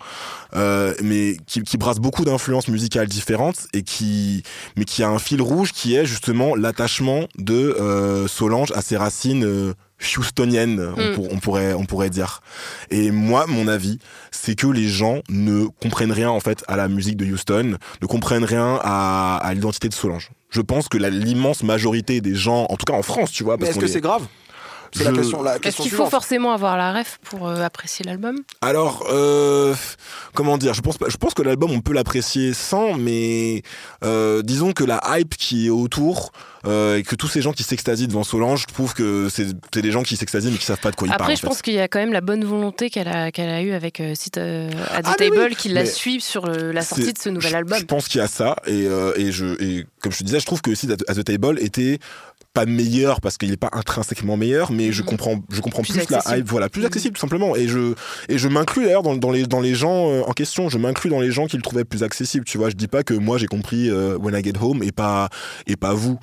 mais qui brassent beaucoup d'influences musicales différentes et mais qui a un fil rouge qui est justement l'attachement de Solange à ses racines houstonienne, on pourrait dire. Et moi, mon avis, c'est que les gens ne comprennent rien en fait à la musique de Houston, ne comprennent rien à l'identité de Solange. Je pense que l'immense majorité des gens, en tout cas en France, tu vois. Mais est-ce que c'est grave ? C'est la question Est-ce qu'il faut suivante. forcément avoir la ref pour apprécier l'album ? Alors, comment dire, je pense que l'album, on peut l'apprécier sans, mais disons que la hype qui est autour et que tous ces gens qui s'extasient devant Solange, je trouve que c'est des gens qui s'extasient mais qui savent pas de quoi ils parlent. Après, je pense qu'il y a quand même la bonne volonté qu'elle a eue avec Sit at the Table, qui la suit sur la sortie de ce nouvel album. Je pense qu'il y a ça, et comme je te disais, je trouve que Sit at the Table était pas meilleur parce qu'il n'est pas intrinsèquement meilleur, mais je comprends plus la hype, voilà, plus accessible tout simplement, et je m'inclus d'ailleurs dans les gens en question, je m'inclus dans les gens qui le trouvaient plus accessible, tu vois, je dis pas que moi j'ai compris When I Get Home et pas vous.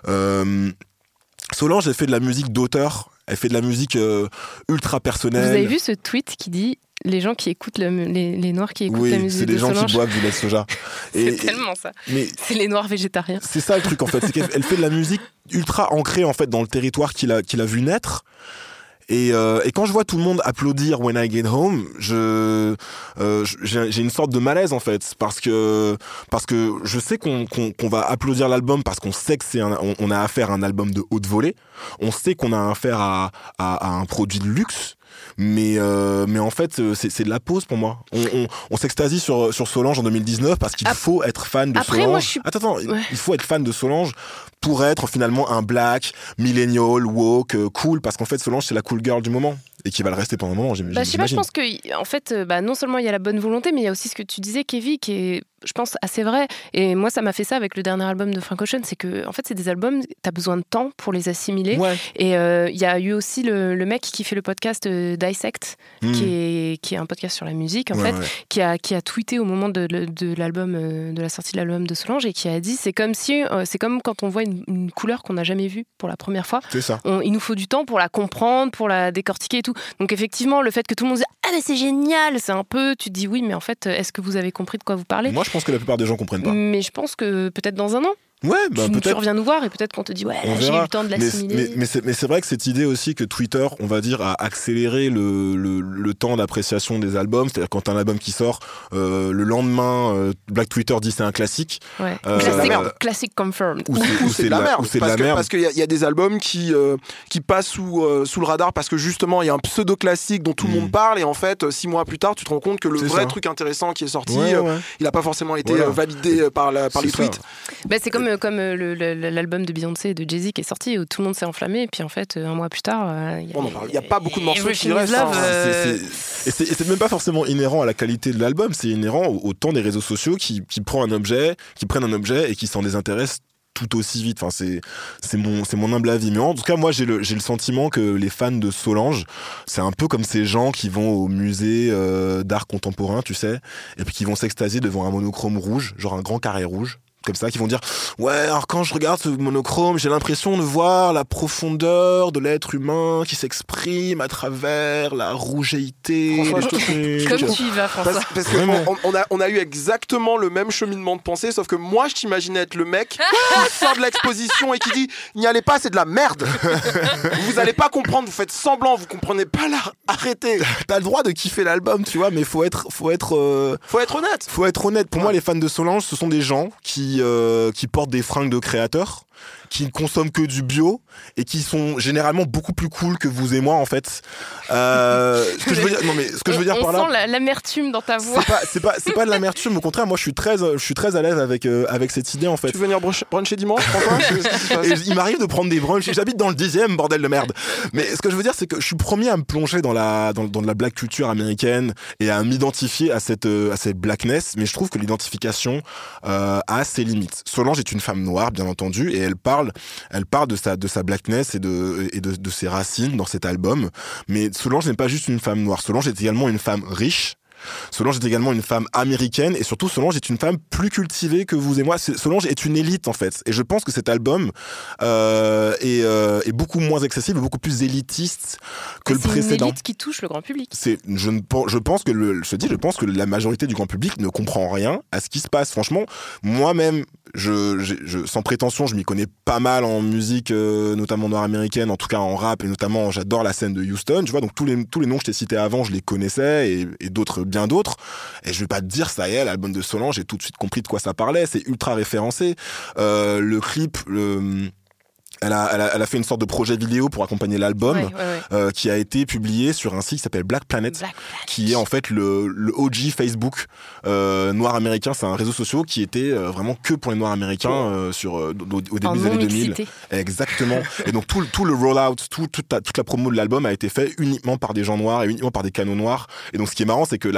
Solange, elle fait de la musique d'auteur, elle fait de la musique ultra personnelle. Vous avez vu ce tweet qui dit les gens qui écoutent les noirs qui écoutent la musique de Solange. Oui, c'est des gens qui boivent du lait de soja. C'est tellement ça. Mais c'est les noirs végétariens. C'est ça le truc en fait, c'est qu'elle fait de la musique ultra ancrée en fait dans le territoire qu'il a vu naître. Et quand je vois tout le monde applaudir When I Get Home, j'ai une sorte de malaise en fait, parce que je sais qu'on va applaudir l'album parce qu'on sait que on a affaire à un album de haute volée, on sait qu'on a affaire à un produit de luxe. Mais en fait c'est de la pause pour moi. On s'extasie sur Solange en 2019 parce qu'il faut être fan de Solange. Moi, Attends, il faut être fan de Solange pour être finalement un black, millennial, woke, cool, parce qu'en fait Solange c'est la cool girl du moment et qui va le rester pendant un moment, j'imagine. Je sais pas, je pense que en fait non seulement il y a la bonne volonté, mais il y a aussi ce que tu disais, Kevin, qui est, je pense, assez vrai. Et moi ça m'a fait ça avec le dernier album de Frank Ocean, c'est que en fait c'est des albums, t'as besoin de temps pour les assimiler. Ouais. Et il y a eu aussi le mec qui fait le podcast Dissect, qui est un podcast sur la musique en fait, qui a tweeté au moment de l'album, de la sortie de l'album de Solange, et qui a dit c'est comme quand on voit une couleur qu'on n'a jamais vue pour la première fois. C'est ça. Il nous faut du temps pour la comprendre, pour la décortiquer et tout. Donc effectivement, le fait que tout le monde dise ah mais c'est génial, c'est un peu, tu te dis oui, mais en fait, est-ce que vous avez compris de quoi vous parlez ? Moi, je pense que la plupart des gens comprennent pas. Mais je pense que peut-être dans un an. Ouais, peut-être. Tu reviens nous voir et peut-être qu'on te dit ouais, là, j'ai eu le temps de l'assimiler. Mais c'est vrai que cette idée aussi que Twitter, on va dire, a accéléré le temps d'appréciation des albums. C'est-à-dire quand t'as un album qui sort, le lendemain, Black Twitter dit c'est un classique. Ouais. Classique confirmed. Ou c'est de la merde. Parce qu'il y a des albums qui passent sous le radar parce que justement il y a un pseudo classique dont tout le monde parle, et en fait 6 mois plus tard tu te rends compte que le vrai truc intéressant qui est sorti, il n'a pas forcément été validé par les tweets. C'est comme l'album de Beyoncé et de Jay-Z qui est sorti, où tout le monde s'est enflammé, et puis en fait un mois plus tard il n'y a pas beaucoup de morceaux qui restent. Et c'est même pas forcément inhérent à la qualité de l'album, c'est inhérent au temps des réseaux sociaux qui prennent un objet et qui s'en désintéressent tout aussi vite. Enfin, c'est mon humble avis. Mais en tout cas, moi, j'ai le sentiment que les fans de Solange, c'est un peu comme ces gens qui vont au musée d'art contemporain, tu sais, et puis qui vont s'extasier devant un monochrome rouge, genre un grand carré rouge, comme ça, qui vont dire ouais, alors quand je regarde ce monochrome, j'ai l'impression de voir la profondeur de l'être humain qui s'exprime à travers la rougeéité. Comme tu y vas, François. Parce qu'on a eu exactement le même cheminement de pensée, sauf que moi je t'imaginais être le mec qui sort de l'exposition et qui dit n'y allez pas, c'est de la merde. Vous allez pas comprendre, vous faites semblant, vous comprenez pas l'art, arrêtez. T'as le droit de kiffer l'album, tu vois, mais faut être honnête. Faut être honnête. Pour moi, les fans de Solange, ce sont des gens qui portent des fringues de créateurs, qui ne consomment que du bio et qui sont généralement beaucoup plus cool que vous et moi en fait. Ce que je veux dire par là, on sent l'amertume dans ta voix. C'est pas de l'amertume, au contraire, moi je suis très à l'aise avec cette idée en fait. Tu veux venir bruncher dimanche, François? Et il m'arrive de prendre des brunchs, j'habite dans le 10e, bordel de merde. Mais ce que je veux dire, c'est que je suis premier à me plonger dans la black culture américaine et à m'identifier à cette blackness, mais je trouve que l'identification a ses limites. Solange est une femme noire, bien entendu, et elle parle de sa blackness et de ses racines dans cet album. Mais Solange n'est pas juste une femme noire. Solange est également une femme riche. Solange est également une femme américaine, et surtout Solange est une femme plus cultivée que vous et moi. Solange est une élite en fait, et je pense que cet album est beaucoup moins accessible, beaucoup plus élitiste que le précédent. C'est une élite qui touche le grand public. Je pense que la majorité du grand public ne comprend rien à ce qui se passe. Franchement, moi-même, sans prétention, je m'y connais pas mal en musique, notamment noire américaine, en tout cas en rap, et notamment j'adore la scène de Houston. Tu vois, donc tous les noms que je t'ai cités avant, je les connaissais, et d'autres, bien d'autres. Et je vais pas te dire ça y est, l'album de Solange, j'ai tout de suite compris de quoi ça parlait. C'est ultra référencé. Le clip Elle a fait une sorte de projet vidéo pour accompagner l'album, qui a été publié sur un site qui s'appelle Black Planet, qui est en fait le OG Facebook noir américain. C'est un réseau social qui était vraiment que pour les noirs américains au début des années 2000. Exactement. Et donc tout le rollout, toute la promo de l'album a été fait uniquement par des gens noirs et uniquement par des canaux noirs. Et donc ce qui est marrant, c'est que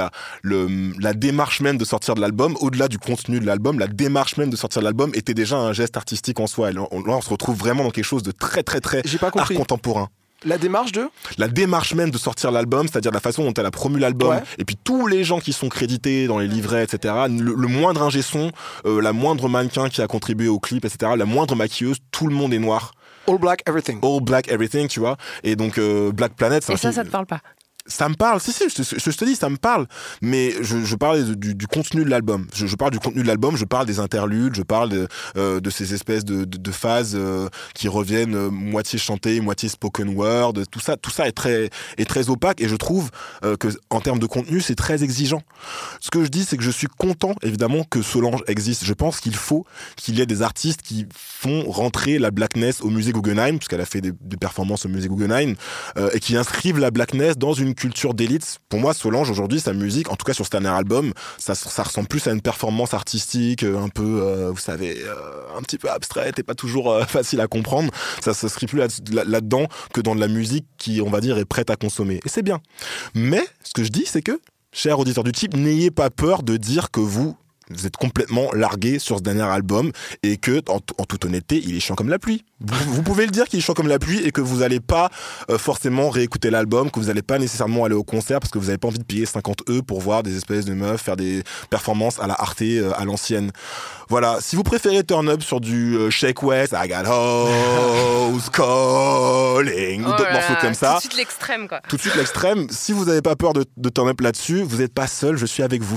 la démarche même de sortir de l'album, au-delà du contenu de l'album, la démarche même de sortir de l'album était déjà un geste artistique en soi. On se retrouve vraiment dans quelque chose de très très très art contemporain. La démarche même de sortir l'album, c'est-à-dire la façon dont elle a promu l'album, et puis tous les gens qui sont crédités dans les livrets, etc. Le moindre ingé son, la moindre mannequin qui a contribué au clip, etc. La moindre maquilleuse, tout le monde est noir. All black everything, tu vois. Et donc Black Planet, c'est ça te parle pas? Ça me parle, si, je te dis, ça me parle. Mais je parle du contenu de l'album. Je parle du contenu de l'album, je parle des interludes, je parle de ces espèces de phases qui reviennent moitié chantées, moitié spoken word. Tout ça est très opaque, et je trouve que en termes de contenu, c'est très exigeant. Ce que je dis, c'est que je suis content, évidemment, que Solange existe. Je pense qu'il faut qu'il y ait des artistes qui font rentrer la blackness au musée Guggenheim, puisqu'elle a fait des performances au musée Guggenheim, et qui inscrivent la blackness dans une culture d'élite. Pour moi, Solange, aujourd'hui, sa musique, en tout cas sur ce dernier album, ça ressemble plus à une performance artistique un peu, vous savez, un petit peu abstraite et pas toujours facile à comprendre. Ça se s'inscrit plus là-dedans que dans de la musique qui, on va dire, est prête à consommer. Et c'est bien. Mais, ce que je dis, c'est que, chers auditeurs du type, n'ayez pas peur de dire que vous êtes complètement largué sur ce dernier album et que, en toute honnêteté, il est chiant comme la pluie. Vous pouvez le dire qu'il est chiant comme la pluie et que vous n'allez pas forcément réécouter l'album, que vous n'allez pas nécessairement aller au concert parce que vous n'avez pas envie de payer 50 € pour voir des espèces de meufs faire des performances à la Arte à l'ancienne. Voilà, si vous préférez turn up sur du Shake West, I Got Hoes Calling, ou d'autres morceaux comme ça. Tout de suite l'extrême, quoi. Tout de suite l'extrême. Si vous n'avez pas peur de turn up là-dessus, vous n'êtes pas seul, je suis avec vous.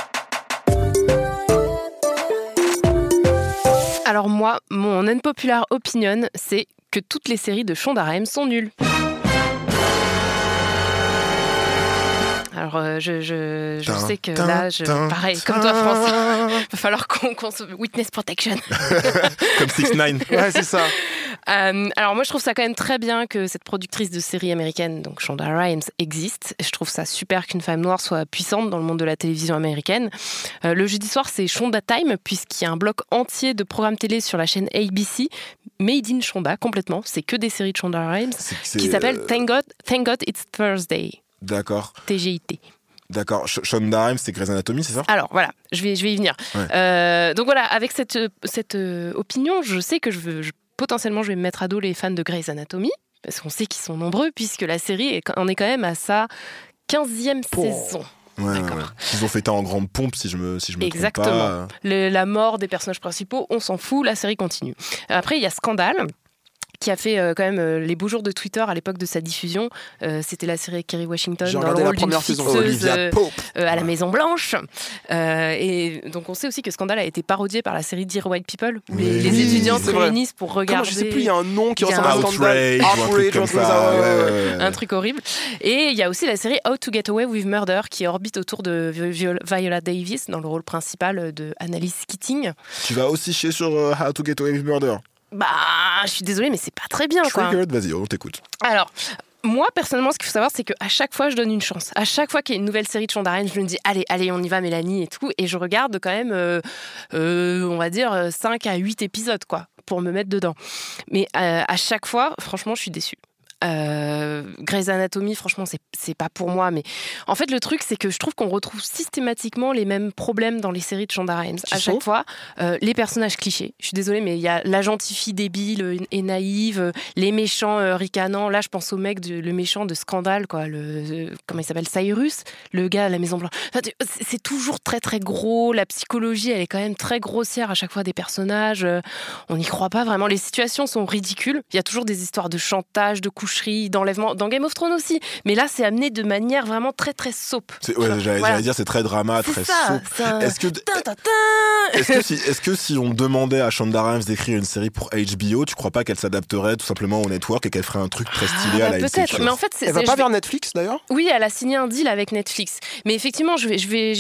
Alors moi, mon unpopular opinion, c'est que toutes les séries de Shonda Rhimes sont nulles. Alors je sais que là, pareil, comme toi, France, il va falloir qu'on se witness protection. Comme 6ix9ine. Ouais, c'est ça. Alors moi, je trouve ça quand même très bien que cette productrice de séries américaine, donc Shonda Rhimes, existe. Je trouve ça super qu'une femme noire soit puissante dans le monde de la télévision américaine. Le jeudi soir, c'est Shonda Time, puisqu'il y a un bloc entier de programmes télé sur la chaîne ABC, made in Shonda, complètement. C'est que des séries de Shonda Rhimes, qui s'appelle Thank God It's Thursday. D'accord. TGIT. D'accord. Shonda Rhimes, c'est Grey's Anatomy, c'est ça ? Alors voilà, je vais y venir. Ouais. Donc voilà, avec cette opinion, je sais que potentiellement je vais me mettre à dos les fans de Grey's Anatomy, parce qu'on sait qu'ils sont nombreux, puisque la série en est quand même à sa 15e saison. Ouais. Ils ont fêté en grande pompe, si je me trompe pas. Exactement. La mort des personnages principaux, on s'en fout, la série continue. Après, il y a Scandale, qui a fait quand même les beaux jours de Twitter à l'époque de sa diffusion. C'était la série avec Kerry Washington dans le rôle d'une fixeuse à la Maison Blanche. Et donc on sait aussi que Scandale a été parodié par la série Dear White People, où les étudiants se réunissent pour regarder... Je sais plus, il y a un nom qui ressemble à Scandale. Outrage, un truc horrible. Et il y a aussi la série How to Get Away with Murder, qui orbite autour de Viola Davis dans le rôle principal de Annalise Keating. Tu vas aussi chier sur How to Get Away with Murder. Bah, je suis désolée, mais c'est pas très bien, quoi. Triggered, vas-y, on t'écoute. Alors, moi, personnellement, ce qu'il faut savoir, c'est qu'à chaque fois, je donne une chance. À chaque fois qu'il y a une nouvelle série de Shonda Rhimes, je me dis, allez, on y va, Mélanie, et tout. Et je regarde quand même, on va dire, 5 à 8 épisodes, quoi, pour me mettre dedans. Mais à chaque fois, franchement, je suis déçue. Grey's Anatomy, franchement, c'est pas pour moi, mais en fait, le truc, c'est que je trouve qu'on retrouve systématiquement les mêmes problèmes dans les séries de Shonda Rhimes. À chaque fois, les personnages clichés. Je suis désolée, mais il y a la gentille fille débile et naïve, les méchants ricanants. Là, je pense au mec, le méchant de Scandale, quoi. Comment il s'appelle, Cyrus, le gars à la Maison Blanche. Enfin, c'est toujours très, très gros. La psychologie, elle est quand même très grossière à chaque fois des personnages. On n'y croit pas vraiment. Les situations sont ridicules. Il y a toujours des histoires de chantage, de couches boucherie, d'enlèvement, dans Game of Thrones aussi. Mais là, c'est amené de manière vraiment très très soap. J'allais dire, c'est très drama, c'est très ça, soap. Est-ce que si on demandait à Shonda Rhimes d'écrire une série pour HBO, tu crois pas qu'elle s'adapterait tout simplement au network et qu'elle ferait un truc très stylé à la peut-être, mais en fait, elle va pas vers Netflix d'ailleurs ? Oui, elle a signé un deal avec Netflix. Mais effectivement, je vais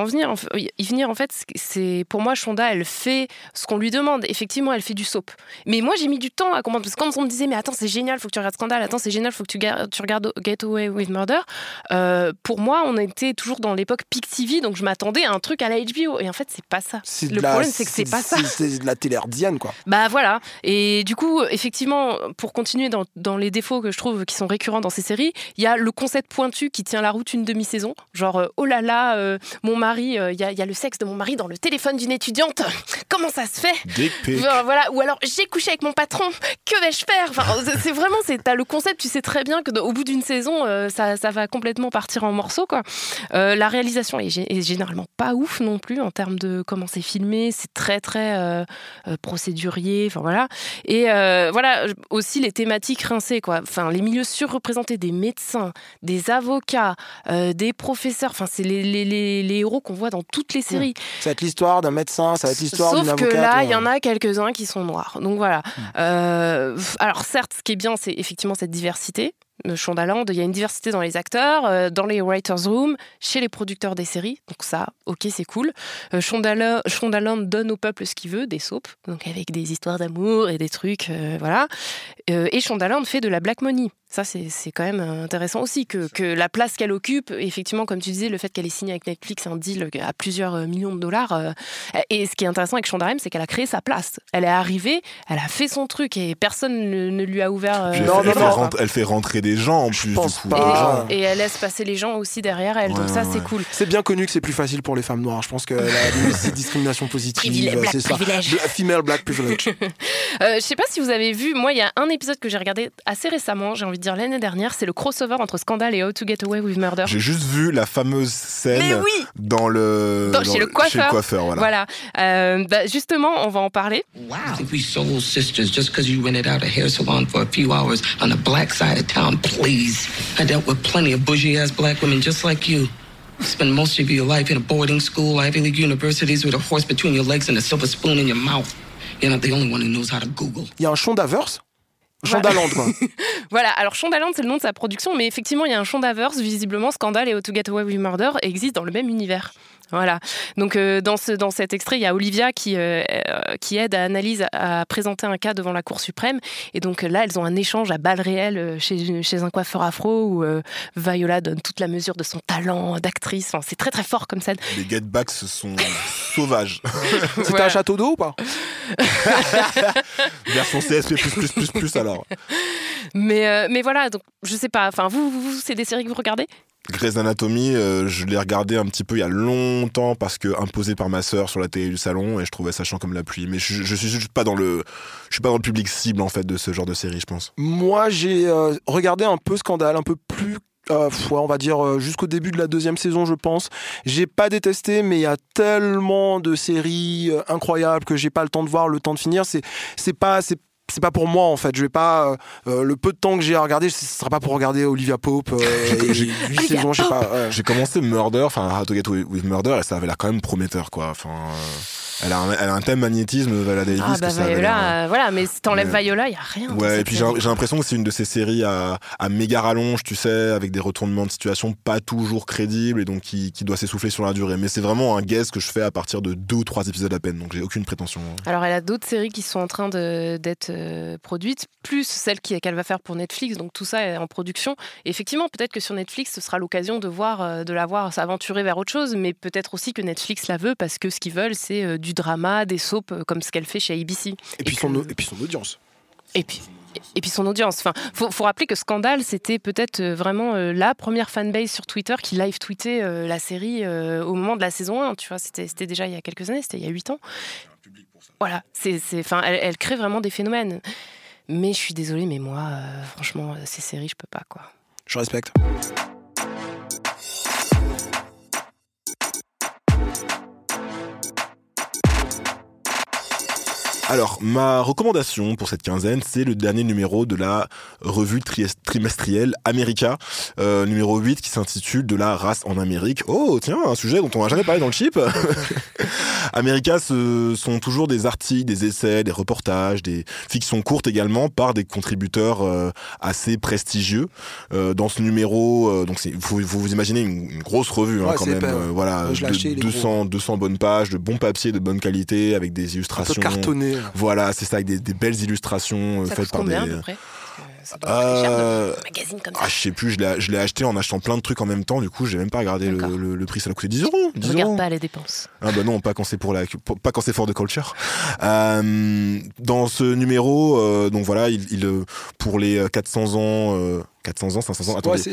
y venir. En fait, c'est pour moi, Shonda, elle fait ce qu'on lui demande. Effectivement, elle fait du soap. Mais moi, j'ai mis du temps à comprendre parce que quand on me disait, mais attends, c'est génial, faut que tu regardes Scandale. Attends, c'est génial, faut que tu regardes Get Away with Murder. Pour moi, on était toujours dans l'époque Peak TV, donc je m'attendais à un truc à la HBO. Et en fait, c'est pas ça. Le problème, c'est que c'est pas ça. C'est de la télé hertzienne, quoi. Bah voilà. Et du coup, effectivement, pour continuer dans les défauts que je trouve qui sont récurrents dans ces séries, il y a le concept pointu qui tient la route une demi-saison. Genre, oh là là, mon mari, il y a le sexe de mon mari dans le téléphone d'une étudiante. Comment ça se fait ? Voilà. Ou alors, j'ai couché avec mon patron. Que vais-je faire ? Enfin, c'est vraiment, t'as le concept, tu sais très bien qu'au bout d'une saison, ça va complètement partir en morceaux, quoi. La réalisation est généralement pas ouf non plus en termes de comment c'est filmé. C'est très, très procédurier. Enfin, voilà. Et voilà, aussi les thématiques rincées, quoi. Enfin, les milieux surreprésentés, des médecins, des avocats, des professeurs. Enfin, c'est les héros qu'on voit dans toutes les séries. Ça va être l'histoire d'un médecin, ça va être l'histoire d'une avocate. Sauf que là, il y en a quelques-uns qui sont noirs. Donc voilà. Alors certes, ce qui est bien, c'est effectivement cette diversité. Shondaland, il y a une diversité dans les acteurs, dans les writers' room, chez les producteurs des séries. Donc ça, ok, c'est cool. Shondaland donne au peuple ce qu'il veut, des soaps, donc avec des histoires d'amour et des trucs, voilà. Et Shondaland fait de la black money. Ça, c'est quand même intéressant aussi, que la place qu'elle occupe, effectivement, comme tu disais, le fait qu'elle ait signé avec Netflix un deal à plusieurs millions de dollars. Et ce qui est intéressant avec Shonda Rhimes, c'est qu'elle a créé sa place. Elle est arrivée, elle a fait son truc et personne ne lui a ouvert... Elle fait rentrer des gens en plus, du coup. Et elle laisse passer les gens aussi derrière elle, donc ça, c'est cool. C'est bien connu que c'est plus facile pour les femmes noires. Je pense que la discrimination positive, c'est ça. Female black privilege. Je sais pas si vous avez vu, moi, il y a un épisode que j'ai regardé assez récemment, j'ai envie de dire l'année dernière, c'est le crossover entre Scandal et How to Get Away with Murder. J'ai juste vu la fameuse scène chez le coiffeur. Voilà. Justement, on va en parler. Wow. I think we soul sisters just because you rented out a hair salon for a few hours on the black side of town, please. I dealt with plenty of bougie-ass black women just like you. You spend most of your life in a boarding school, Ivy League universities with a horse between your legs and a silver spoon in your mouth. You're not the only one who knows how to Google. Il y a un Shondaverse. Shondaland, quoi. Voilà, alors Shondaland, c'est le nom de sa production, mais effectivement, il y a un Shondaverse. Visiblement, Scandal et How to Get Away with Murder existent dans le même univers. Voilà. Donc, dans cet extrait, il y a Olivia qui aide à Annalise à présenter un cas devant la Cour suprême. Et donc là, elles ont un échange à balles réelles chez un coiffeur afro où Viola donne toute la mesure de son talent d'actrice. Enfin, c'est très, très fort comme scène. Les get backs sont sauvages. C'était un château d'eau ou pas? Version CSP++++, alors. Mais voilà, donc je sais pas. Enfin, vous, c'est des séries que vous regardez? Grey's Anatomy, je l'ai regardé un petit peu il y a longtemps parce que imposé par ma sœur sur la télé du salon et je trouvais ça chiant comme la pluie. Mais je suis juste pas dans le public cible en fait de ce genre de série, je pense. Moi, j'ai regardé un peu Scandale, un peu plus. On va dire jusqu'au début de la deuxième saison, je pense. J'ai pas détesté, mais il y a tellement de séries incroyables que j'ai pas le temps de voir, le temps de finir. C'est pas pour moi en fait. Je vais pas le peu de temps que j'ai à regarder, ce sera pas pour regarder Olivia Pope. J'ai 8 saisons, je sais pas. J'ai commencé Murder, enfin How to Get Away with Murder, et ça avait l'air quand même prometteur, quoi. Enfin, elle a un thème magnétisme, Viola Davis. Ah bah Viola, voilà, mais si t'enlèves Viola, y a rien. Ouais, et puis j'ai l'impression que c'est une de ces séries à méga rallonge, tu sais, avec des retournements de situation pas toujours crédibles et donc qui doit s'essouffler sur la durée. Mais c'est vraiment un guess que je fais à partir de 2 ou 3 épisodes à peine, donc j'ai aucune prétention. Alors elle a d'autres séries qui sont en train d'être produites, plus celle qu'elle va faire pour Netflix, donc tout ça est en production. Et effectivement, peut-être que sur Netflix, ce sera l'occasion de la voir s'aventurer vers autre chose, mais peut-être aussi que Netflix la veut parce que ce qu'ils veulent, c'est du drama, des soaps comme ce qu'elle fait chez ABC. Et puis son audience. Et puis son audience. Enfin, faut rappeler que Scandale, c'était peut-être vraiment la première fanbase sur Twitter qui live tweetait la série au moment de la saison 1. Tu vois, c'était déjà il y a quelques années, c'était il y a 8 ans. Voilà, elle crée vraiment des phénomènes. Mais je suis désolée, mais moi, franchement, ces séries, je peux pas, quoi. Je respecte. Alors, ma recommandation pour cette quinzaine, c'est le dernier numéro de la revue trimestrielle America, numéro 8, qui s'intitule « De la race en Amérique ». Oh, tiens, un sujet dont on n'a jamais parlé dans le chip. America, ce sont toujours des articles, des essais, des reportages, des fictions courtes également, par des contributeurs assez prestigieux. Dans ce numéro, donc vous vous imaginez une grosse revue, hein, quand même. Voilà, 200 bonnes pages, de bons papiers de bonne qualité, avec des illustrations. Un peu cartonné. Voilà, c'est ça, avec des belles illustrations faites par combien, des. À peu près ça doit coûter cher de magazine comme ça. Je sais plus, je l'ai acheté en achetant plein de trucs en même temps, du coup j'ai même pas regardé le prix, ça a coûté 10 €. Regarde pas les dépenses. Ah bah non, pas quand c'est pas quand c'est for the culture. Dans ce numéro, donc voilà, il pour les 400 ans, 500 ans. Ouais, c'est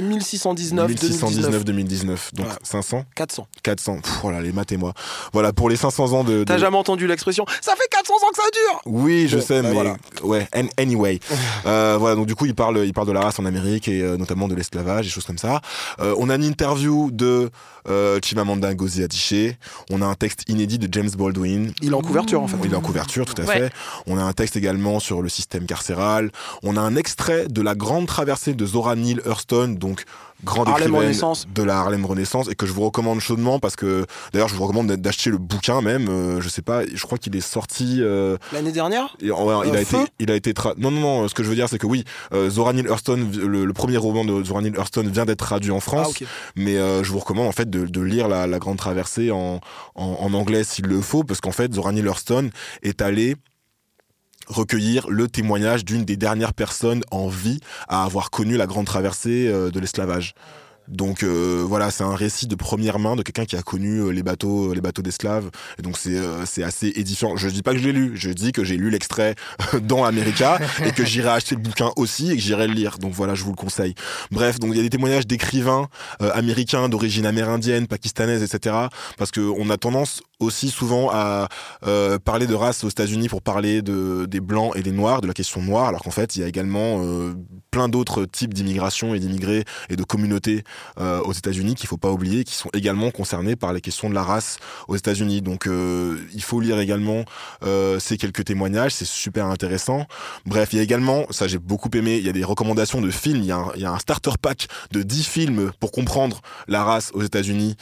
1619 2019. Donc voilà. 500 400. Voilà, les maths et moi. Voilà, pour les 500 ans de... T'as jamais entendu l'expression « Ça fait 400 ans que ça dure !» Oui, je sais, mais voilà. Ouais, anyway. Voilà, donc du coup, il parle de la race en Amérique et notamment de l'esclavage, des choses comme ça. On a une interview de Chimamanda Ngozi Adichie. On a un texte inédit de James Baldwin. Il est en couverture, en fait. Il est en couverture, tout à fait. On a un texte également sur le système carcéral. On a un extrait de la grande traversée de Zora Neale Hurston, donc grande écrivaine de la Harlem Renaissance, et que je vous recommande chaudement parce que d'ailleurs je vous recommande d'acheter le bouquin même. Je sais pas, je crois qu'il est sorti l'année dernière. Il a été non, ce que je veux dire c'est que oui, Zora Neale Hurston, le premier roman de Zora Neale Hurston vient d'être traduit en France. Okay. Mais je vous recommande en fait de lire la grande traversée en anglais s'il le faut, parce qu'en fait Zora Neale Hurston est allée recueillir le témoignage d'une des dernières personnes en vie à avoir connu la grande traversée de l'esclavage. Donc voilà, c'est un récit de première main de quelqu'un qui a connu les bateaux d'esclaves, et donc c'est assez édifiant. Je dis pas que je l'ai lu, je dis que j'ai lu l'extrait dans America et que j'irai acheter le bouquin aussi et que j'irai le lire. Donc voilà, je vous le conseille. Bref, donc il y a des témoignages d'écrivains américains d'origine amérindienne, pakistanaise, etc. Parce que on a tendance aussi souvent à parler de race aux États-Unis pour parler des blancs et des noirs, de la question noire, alors qu'en fait il y a également plein d'autres types d'immigration et d'immigrés et de communautés aux États-Unis qu'il faut pas oublier, qui sont également concernés par les questions de la race aux États-Unis. Donc il faut lire également ces quelques témoignages, c'est super intéressant. Bref, il y a également, ça j'ai beaucoup aimé, il y a des recommandations de films, il y a un starter pack de 10 films pour comprendre la race aux États-Unis,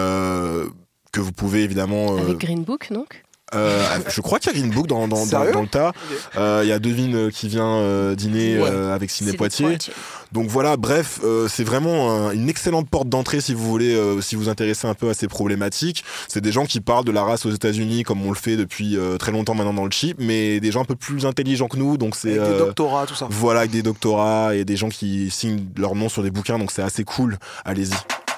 que vous pouvez évidemment... Avec Green Book, donc je crois qu'il y a Green Book dans le tas. Il y a Devine qui vient dîner avec Ciné Poitiers. Donc voilà, bref, c'est vraiment une excellente porte d'entrée si vous voulez, si vous intéressez un peu à ces problématiques. C'est des gens qui parlent de la race aux États-Unis comme on le fait depuis très longtemps maintenant dans le chip, mais des gens un peu plus intelligents que nous. Donc c'est avec des doctorats, tout ça. Voilà, avec des doctorats et des gens qui signent leur nom sur des bouquins. Donc c'est assez cool. Allez-y.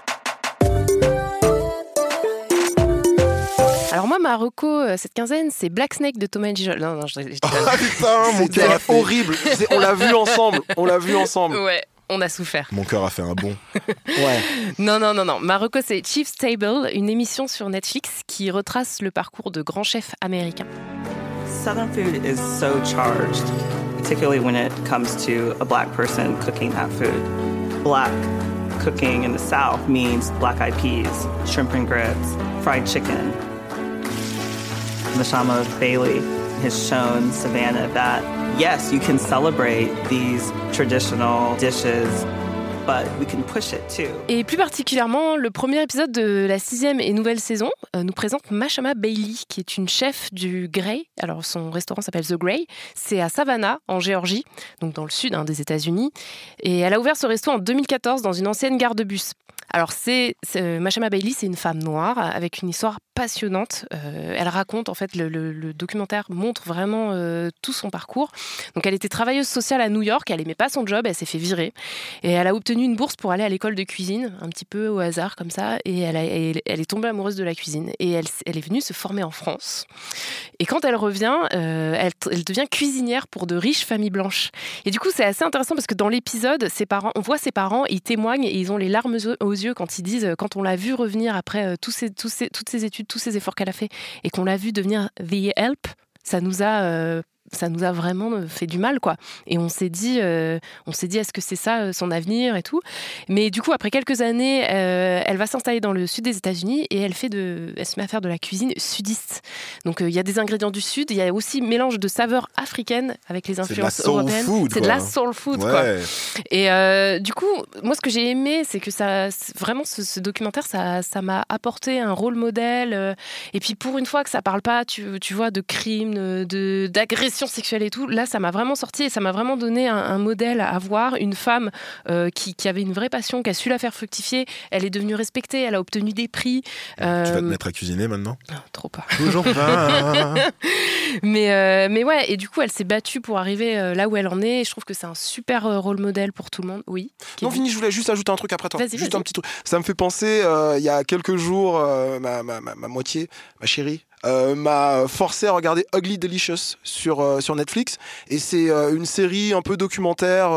Alors moi, ma reco cette quinzaine, c'est Black Snake de Thomas Gijol. Non, je ah putain, mon cœur c'est horrible. On l'a vu ensemble. Ouais, on a souffert. Mon cœur a fait un bond. Ouais. Non. Ma reco, c'est Chief's Table, une émission sur Netflix qui retrace le parcours de grands chefs américains. Southern food is so charged, particularly when it comes to a black person cooking that food. Black cooking in the South means black-eyed peas, shrimp and grits, fried chicken. Mashama Bailey has shown Savannah that, yes, you can celebrate these traditional dishes, but we can push it too. Et plus particulièrement, le premier épisode de la 6e et nouvelle saison nous présente Mashama Bailey, qui est une chef du Grey. Alors son restaurant s'appelle The Grey. C'est à Savannah, en Géorgie, donc dans le sud des États-Unis. Et elle a ouvert ce resto en 2014 dans une ancienne gare de bus. Alors Mashama Bailey, c'est une femme noire avec une histoire passionnante. Elle raconte, en fait, le documentaire montre vraiment tout son parcours. Donc elle était travailleuse sociale à New York, elle aimait pas son job, elle s'est fait virer. Et elle a obtenu une bourse pour aller à l'école de cuisine, un petit peu au hasard comme ça. Et elle est tombée amoureuse de la cuisine. Et elle est venue se former en France. Et quand elle revient, elle devient cuisinière pour de riches familles blanches. Et du coup, c'est assez intéressant parce que dans l'épisode, on voit ses parents, ils témoignent et ils ont les larmes aux yeux quand ils disent, quand on l'a vu revenir après toutes ces études, tous ces efforts qu'elle a fait et qu'on l'a vu devenir The Help, ça nous a ça nous a vraiment fait du mal, quoi. Et on s'est dit, est-ce que c'est ça son avenir et tout. Mais du coup, après quelques années, elle va s'installer dans le sud des États-Unis et elle se met à faire de la cuisine sudiste. Donc il y a des ingrédients du sud, il y a aussi mélange de saveurs africaines avec les influences européennes. C'est de la soul food, quoi. Et du coup, moi, ce que j'ai aimé, c'est que vraiment ce documentaire, ça m'a apporté un rôle modèle. Et puis pour une fois que ça parle pas, tu vois, de crimes, d'agressions sexuelles et tout, là, ça m'a vraiment sorti et ça m'a vraiment donné un modèle à voir. Une femme qui avait une vraie passion, qui a su la faire fructifier. Elle est devenue respectée, elle a obtenu des prix. Tu vas te mettre à cuisiner maintenant ? Non, trop pas. Toujours pas. Mais ouais, et du coup, elle s'est battue pour arriver là où elle en est. Et je trouve que c'est un super rôle modèle pour tout le monde. Oui. Non, Vini, je voulais juste ajouter un truc après toi. Vas-y. Un petit truc. Ça me fait penser, il y a quelques jours, ma moitié, ma chérie, m'a forcé à regarder Ugly Delicious sur Netflix. Et c'est une série un peu documentaire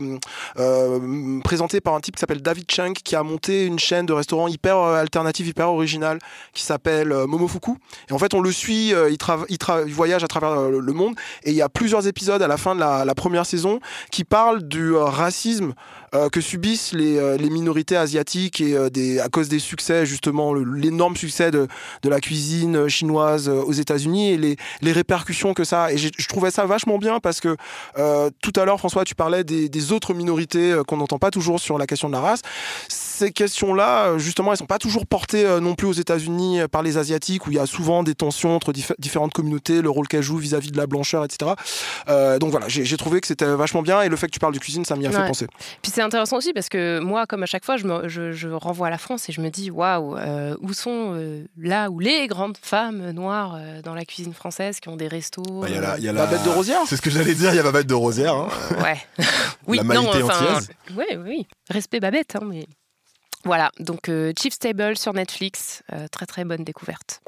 présentée par un type qui s'appelle David Chang, qui a monté une chaîne de restaurants hyper alternative, hyper originale, qui s'appelle Momofuku. Et en fait, on le suit, il voyage à travers le monde. Et il y a plusieurs épisodes à la fin de la première saison qui parlent du racisme que subissent les minorités asiatiques et à cause des succès, justement, l'énorme succès de la cuisine chinoise aux États-Unis et les répercussions que ça a. Et je trouvais ça vachement bien parce que tout à l'heure, François, tu parlais des autres minorités qu'on n'entend pas toujours sur la question de la race. Ces questions-là, justement, elles sont pas toujours portées non plus aux États-Unis par les Asiatiques, où il y a souvent des tensions entre différentes communautés, le rôle qu'elles jouent vis-à-vis de la blancheur, etc. Donc voilà, j'ai trouvé que c'était vachement bien, et le fait que tu parles de cuisine, ça m'y a fait penser. Puis c'est intéressant aussi parce que moi, comme à chaque fois, je renvoie à la France et je me dis, waouh, où sont là où les grandes femmes noires dans la cuisine française qui ont des restos. Il y a Babette de Rosière. C'est ce que j'allais dire, il y a Babette de Rosière. Hein. Ouais. Oui, la maïté antillaise. Oui. Respect Babette, hein, mais. Voilà, donc Chief's Table sur Netflix, très très bonne découverte.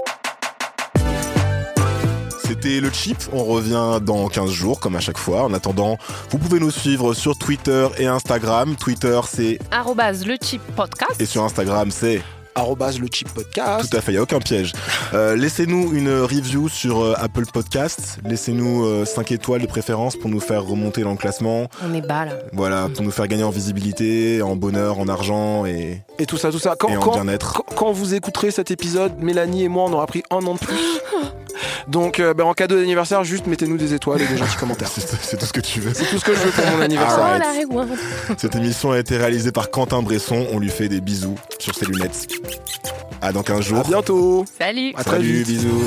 C'était le Chip, on revient dans 15 jours comme à chaque fois. En attendant, vous pouvez nous suivre sur Twitter et Instagram. Twitter c'est @lechipodcast et sur Instagram c'est @lechipodcast. Tout à fait, il n'y a aucun piège. Laissez-nous une review sur Apple Podcasts. Laissez-nous 5 étoiles de préférence pour nous faire remonter dans le classement. On est bas là. Voilà, pour nous faire gagner en visibilité, en bonheur, en argent et tout ça. Et en bien-être. Quand vous écouterez cet épisode, Mélanie et moi, on aura pris 1 an de plus. Donc en cadeau d'anniversaire, juste mettez-nous des étoiles et des gentils commentaires. C'est tout ce que tu veux. C'est tout ce que je veux pour mon anniversaire. Cette émission a été réalisée par Quentin Bresson. On lui fait des bisous sur ses lunettes. À dans 15 jours. À bientôt. Salut. À très vite. Bisous.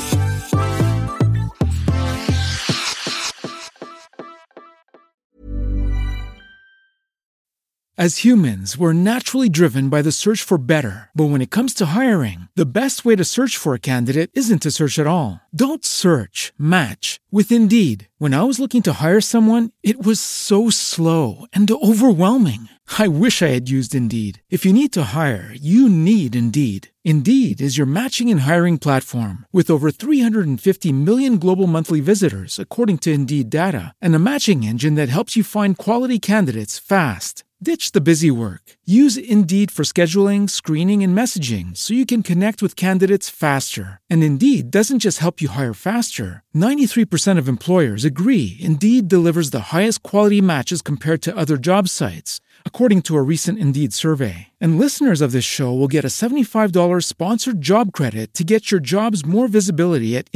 As humans, we're naturally driven by the search for better. But when it comes to hiring, the best way to search for a candidate isn't to search at all. Don't search, match with Indeed. When I was looking to hire someone, it was so slow and overwhelming. I wish I had used Indeed. If you need to hire, you need Indeed. Indeed is your matching and hiring platform with over 350 million global monthly visitors, according to Indeed data, and a matching engine that helps you find quality candidates fast. Ditch the busy work. Use Indeed for scheduling, screening, and messaging so you can connect with candidates faster. And Indeed doesn't just help you hire faster. 93% of employers agree Indeed delivers the highest quality matches compared to other job sites, according to a recent Indeed survey. And listeners of this show will get a $75 sponsored job credit to get your jobs more visibility at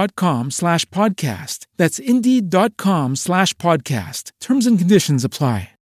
Indeed.com/podcast. That's Indeed.com/podcast. Terms and conditions apply.